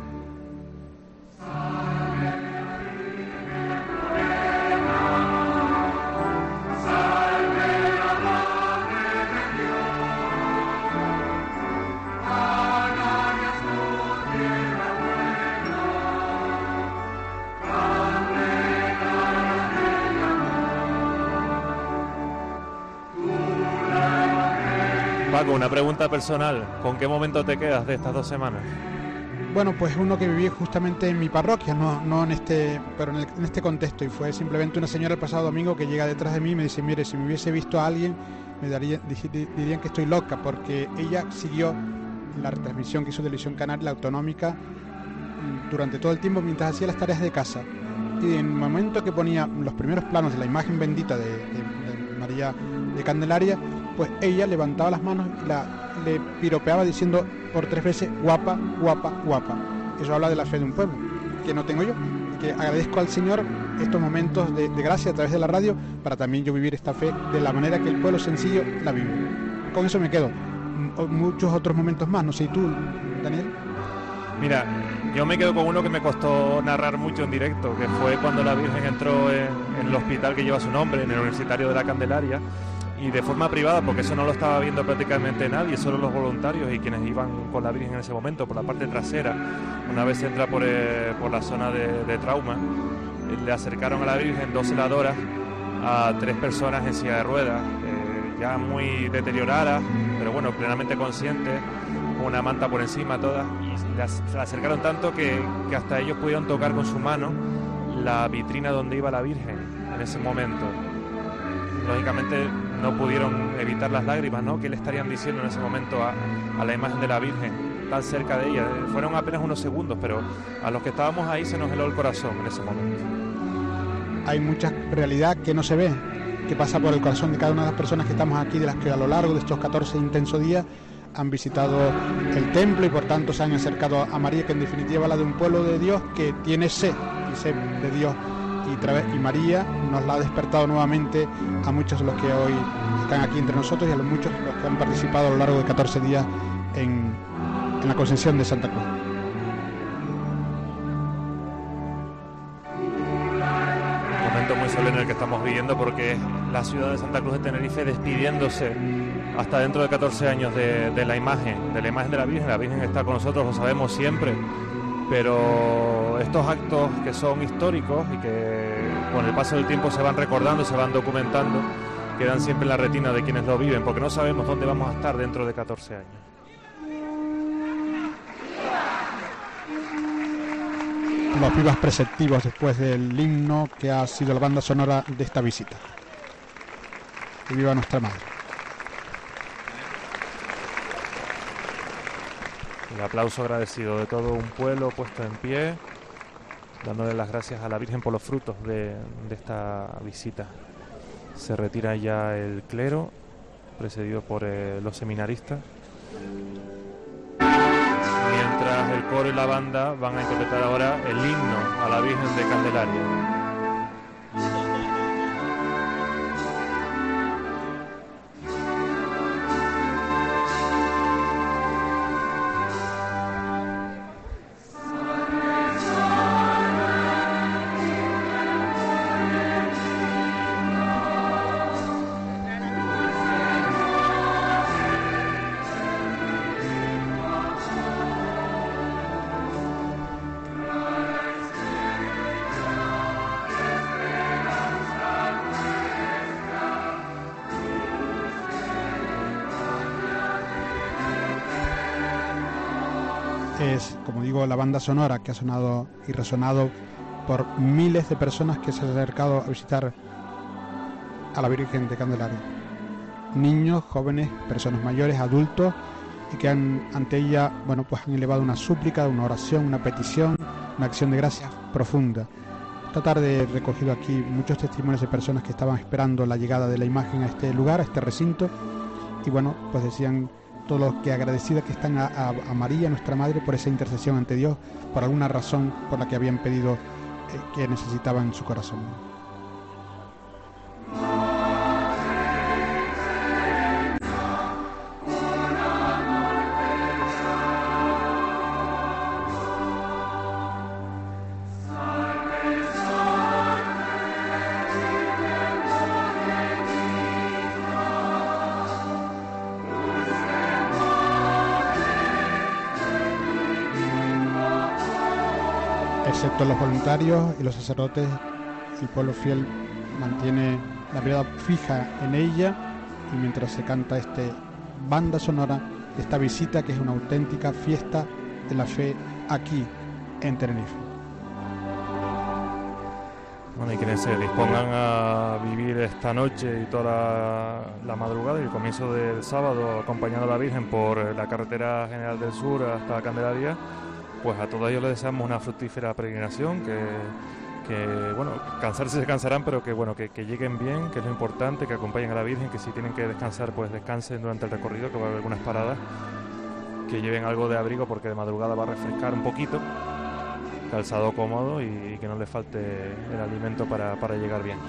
Paco, una pregunta personal. ¿Con qué momento te quedas de estas 2 semanas? Bueno, pues uno que viví justamente en mi parroquia, no en este, pero en este contexto, y fue simplemente una señora el pasado domingo que llega detrás de mí y me dice: mire, si me hubiese visto a alguien dirían que estoy loca, porque ella siguió la retransmisión que hizo Televisión Canaria, la autonómica, durante todo el tiempo mientras hacía las tareas de casa, y en el momento que ponía los primeros planos de la imagen bendita de María de Candelaria, pues ella levantaba las manos y le piropeaba diciendo por 3 veces: guapa, guapa, guapa. Eso habla de la fe de un pueblo, que no tengo yo, y que agradezco al Señor estos momentos de gracia a través de la radio, para también yo vivir esta fe de la manera que el pueblo sencillo la vive. Con eso me quedo. Muchos otros momentos más, no sé, ¿y tú, Daniel? Mira, yo me quedo con uno que me costó narrar mucho en directo, que fue cuando la Virgen entró en el hospital que lleva su nombre, en el Universitario de la Candelaria, y de forma privada, porque eso no lo estaba viendo prácticamente nadie, solo los voluntarios y quienes iban con la Virgen en ese momento, por la parte trasera. Una vez entra por la zona de trauma, le acercaron a la Virgen 2 celadoras a 3 personas en silla de ruedas, ya muy deterioradas, pero bueno, plenamente conscientes, con una manta por encima todas, y se la acercaron tanto que hasta ellos pudieron tocar con su mano la vitrina donde iba la Virgen en ese momento. Lógicamente no pudieron evitar las lágrimas, ¿no?, que le estarían diciendo en ese momento a la imagen de la Virgen, tan cerca de ella. Fueron apenas unos segundos, pero a los que estábamos ahí se nos heló el corazón en ese momento. Hay mucha realidad que no se ve, que pasa por el corazón de cada una de las personas que estamos aquí, de las que a lo largo de estos 14 intensos días han visitado el templo y por tanto se han acercado a María, que en definitiva habla de un pueblo de Dios que tiene sed de Dios, y María nos la ha despertado nuevamente a muchos de los que hoy están aquí entre nosotros y a los muchos los que han participado a lo largo de 14 días en la Concepción de Santa Cruz. Un momento muy solemne el que estamos viviendo, porque es la ciudad de Santa Cruz de Tenerife despidiéndose hasta dentro de 14 años de la imagen de la Virgen. La Virgen está con nosotros, lo sabemos siempre, pero estos actos que son históricos y que con el paso del tiempo se van recordando, se van documentando, quedan siempre en la retina de quienes lo viven, porque no sabemos dónde vamos a estar dentro de 14 años. Los vivas preceptivos después del himno que ha sido la banda sonora de esta visita. Que viva nuestra Madre. El aplauso agradecido de todo un pueblo puesto en pie, dándole las gracias a la Virgen por los frutos de esta visita. Se retira ya el clero, precedido por los seminaristas, mientras el coro y la banda van a interpretar ahora el himno a la Virgen de Candelaria. Es, como digo, la banda sonora que ha sonado y resonado por miles de personas que se han acercado a visitar a la Virgen de Candelaria. Niños, jóvenes, personas mayores, adultos, y que ante ella, bueno, pues han elevado una súplica, una oración, una petición, una acción de gracias profunda. Esta tarde he recogido aquí muchos testimonios de personas que estaban esperando la llegada de la imagen a este lugar, a este recinto, y bueno, pues decían todos los que agradecidas que están a María, nuestra Madre, por esa intercesión ante Dios, por alguna razón por la que habían pedido que necesitaban en su corazón. Excepto los voluntarios y los sacerdotes, el pueblo fiel mantiene la mirada fija en ella, y mientras se canta esta banda sonora de esta visita, que es una auténtica fiesta de la fe aquí en Tenerife. Bueno, y quienes se dispongan a vivir esta noche y toda la madrugada y el comienzo del sábado acompañando a la Virgen por la carretera General del Sur hasta Candelaria, pues a todos ellos les deseamos una fructífera peregrinación, que bueno, cansarse se cansarán, pero que bueno, que lleguen bien, que es lo importante, que acompañen a la Virgen, que si tienen que descansar, pues descansen durante el recorrido, que va a haber algunas paradas, que lleven algo de abrigo porque de madrugada va a refrescar un poquito, calzado cómodo y que no les falte el alimento para llegar bien.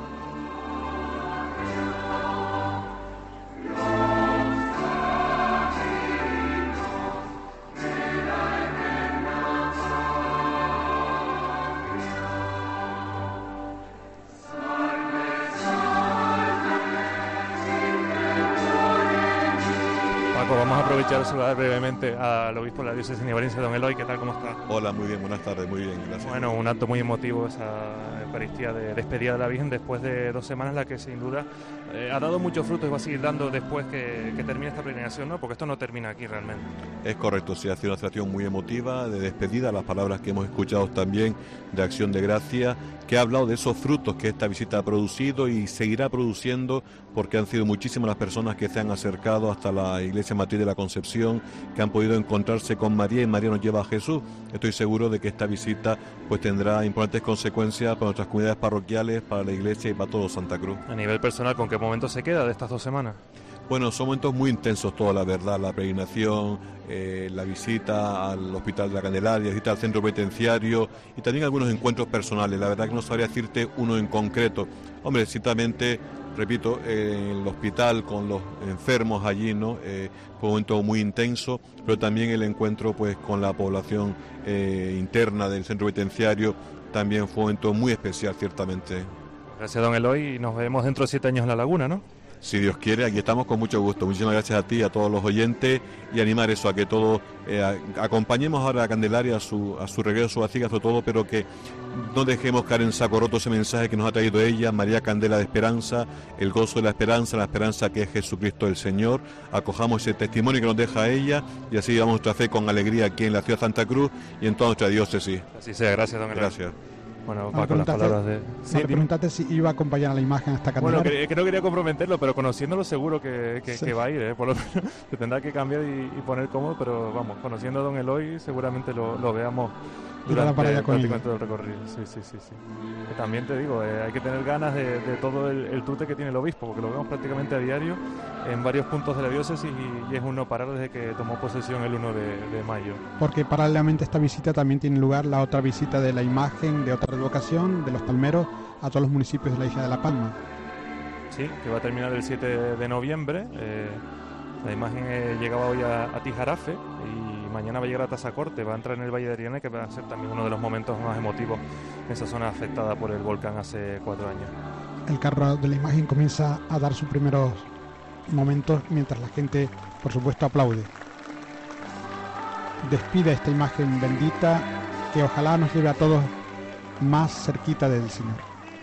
Vamos a aprovechar de saludar brevemente al obispo de la diócesis nivarense, don Eloy. ¿Qué tal? ¿Cómo está? Hola, muy bien, buenas tardes, muy bien, gracias. Bueno, un acto muy emotivo, esa Eucaristía de despedida de la Virgen después de 2 semanas, la que sin duda ha dado muchos frutos y va a seguir dando después que termine esta peregrinación, ¿no? Porque esto no termina aquí realmente. Es correcto, sí, ha sido una situación muy emotiva de despedida, las palabras que hemos escuchado también de acción de gracia, que ha hablado de esos frutos que esta visita ha producido y seguirá produciendo, porque han sido muchísimas las personas que se han acercado hasta la Iglesia Matriz de la Concepción, que han podido encontrarse con María, y María nos lleva a Jesús. Estoy seguro de que esta visita pues tendrá importantes consecuencias para nuestras comunidades parroquiales, para la Iglesia y para todo Santa Cruz. A nivel personal, ¿con qué momento se queda de estas 2 semanas? Bueno, son momentos muy intensos toda la verdad, la peregrinación, la visita al Hospital de la Candelaria, la visita al centro penitenciario y también algunos encuentros personales. La verdad que no sabría decirte uno en concreto. Hombre, ciertamente, repito, el hospital con los enfermos allí, ¿no? Fue un momento muy intenso, pero también el encuentro pues con la población interna del centro penitenciario también fue un momento muy especial, ciertamente. Gracias, don Eloy, y nos vemos dentro de 7 años en La Laguna, ¿no? Si Dios quiere, aquí estamos con mucho gusto. Muchísimas gracias a ti y a todos los oyentes, y animar eso, a que todos acompañemos ahora a Candelaria a su regreso, a su vacía, sobre todo, pero que no dejemos caer en saco roto ese mensaje que nos ha traído ella, María Candela de Esperanza, el gozo de la esperanza que es Jesucristo el Señor. Acojamos ese testimonio que nos deja ella y así llevamos nuestra fe con alegría aquí en la ciudad de Santa Cruz y en toda nuestra diócesis. Así sea, gracias, don Eloy. Gracias. Bueno, va con las palabras de... Sí, preguntaste si iba a acompañar a la imagen hasta Candelaria. Bueno, que no quería comprometerlo, pero conociéndolo seguro que va a ir, por lo menos se tendrá que cambiar y poner cómodo, pero vamos, conociendo a don Eloy seguramente lo veamos durante prácticamente todo el recorrido. Sí. Que también te digo, hay que tener ganas de todo el tute que tiene el obispo, porque lo vemos prácticamente a diario en varios puntos de la diócesis y es un no parar desde que tomó posesión el 1 de mayo. Porque paralelamente a esta visita también tiene lugar la otra visita de la imagen de otra advocación de los palmeros a todos los municipios de la isla de La Palma. Sí, que va a terminar el 7 de noviembre. La imagen llegaba hoy a Tijarafe y mañana va a llegar a Tazacorte, va a entrar en el Valle de Ariana, que va a ser también uno de los momentos más emotivos en esa zona afectada por el volcán hace 4 años. El carro de la imagen comienza a dar sus primeros momentos mientras la gente, por supuesto, aplaude. Despide esta imagen bendita que ojalá nos lleve a todos más cerquita del Señor.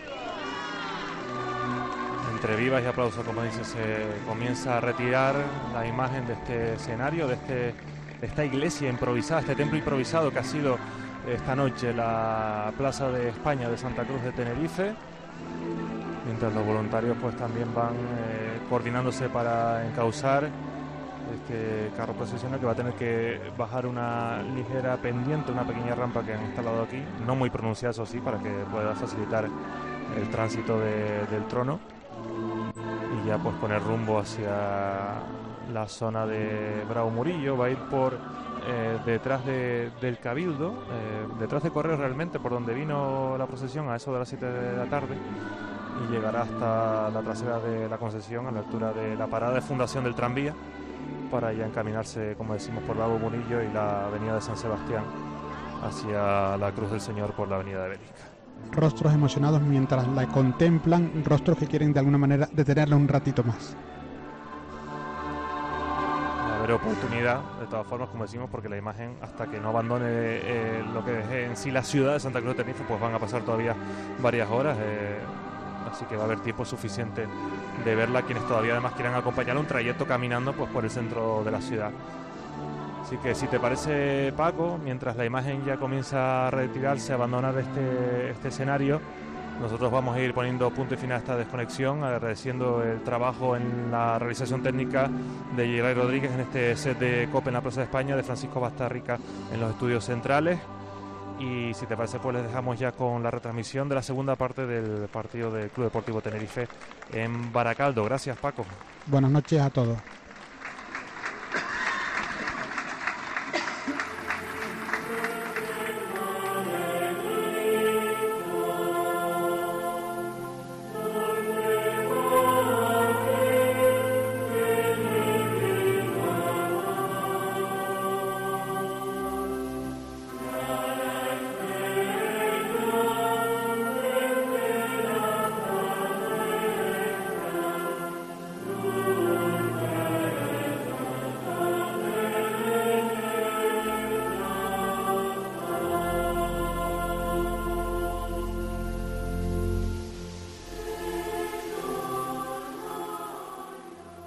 Entre vivas y aplausos, como dice, se comienza a retirar la imagen de este escenario, de esta iglesia improvisada, este templo improvisado que ha sido esta noche la Plaza de España de Santa Cruz de Tenerife, mientras los voluntarios pues también van coordinándose para encauzar este carro procesional, que va a tener que bajar una ligera pendiente, una pequeña rampa que han instalado aquí, no muy pronunciada, eso sí, para que pueda facilitar el tránsito del trono, y ya pues poner rumbo hacia la zona de Bravo Murillo. Va a ir por detrás del Cabildo, detrás de Correos realmente, por donde vino la procesión a eso de las 7 de la tarde, y llegará hasta la trasera de la Concesión, a la altura de la parada de fundación del tranvía, para ya encaminarse, como decimos, por Bravo Murillo y la avenida de San Sebastián hacia la Cruz del Señor por la avenida de Bélica. Rostros emocionados mientras la contemplan, rostros que quieren de alguna manera detenerla un ratito más. Va a haber oportunidad, de todas formas, como decimos, porque la imagen, hasta que no abandone lo que es en sí la ciudad de Santa Cruz de Tenerife, pues van a pasar todavía varias horas, así que va a haber tiempo suficiente de verla quienes todavía además quieran acompañar un trayecto caminando pues por el centro de la ciudad. Así que si te parece, Paco, mientras la imagen ya comienza a retirarse, a abandonar este escenario, nosotros vamos a ir poniendo punto y final a esta desconexión, agradeciendo el trabajo en la realización técnica de Yeray Rodríguez en este set de COPE en la Plaza de España, de Francisco Bastarrica en los estudios centrales. Y si te parece, pues les dejamos ya con la retransmisión de la segunda parte del partido del Club Deportivo Tenerife en Baracaldo. Gracias, Paco. Buenas noches a todos.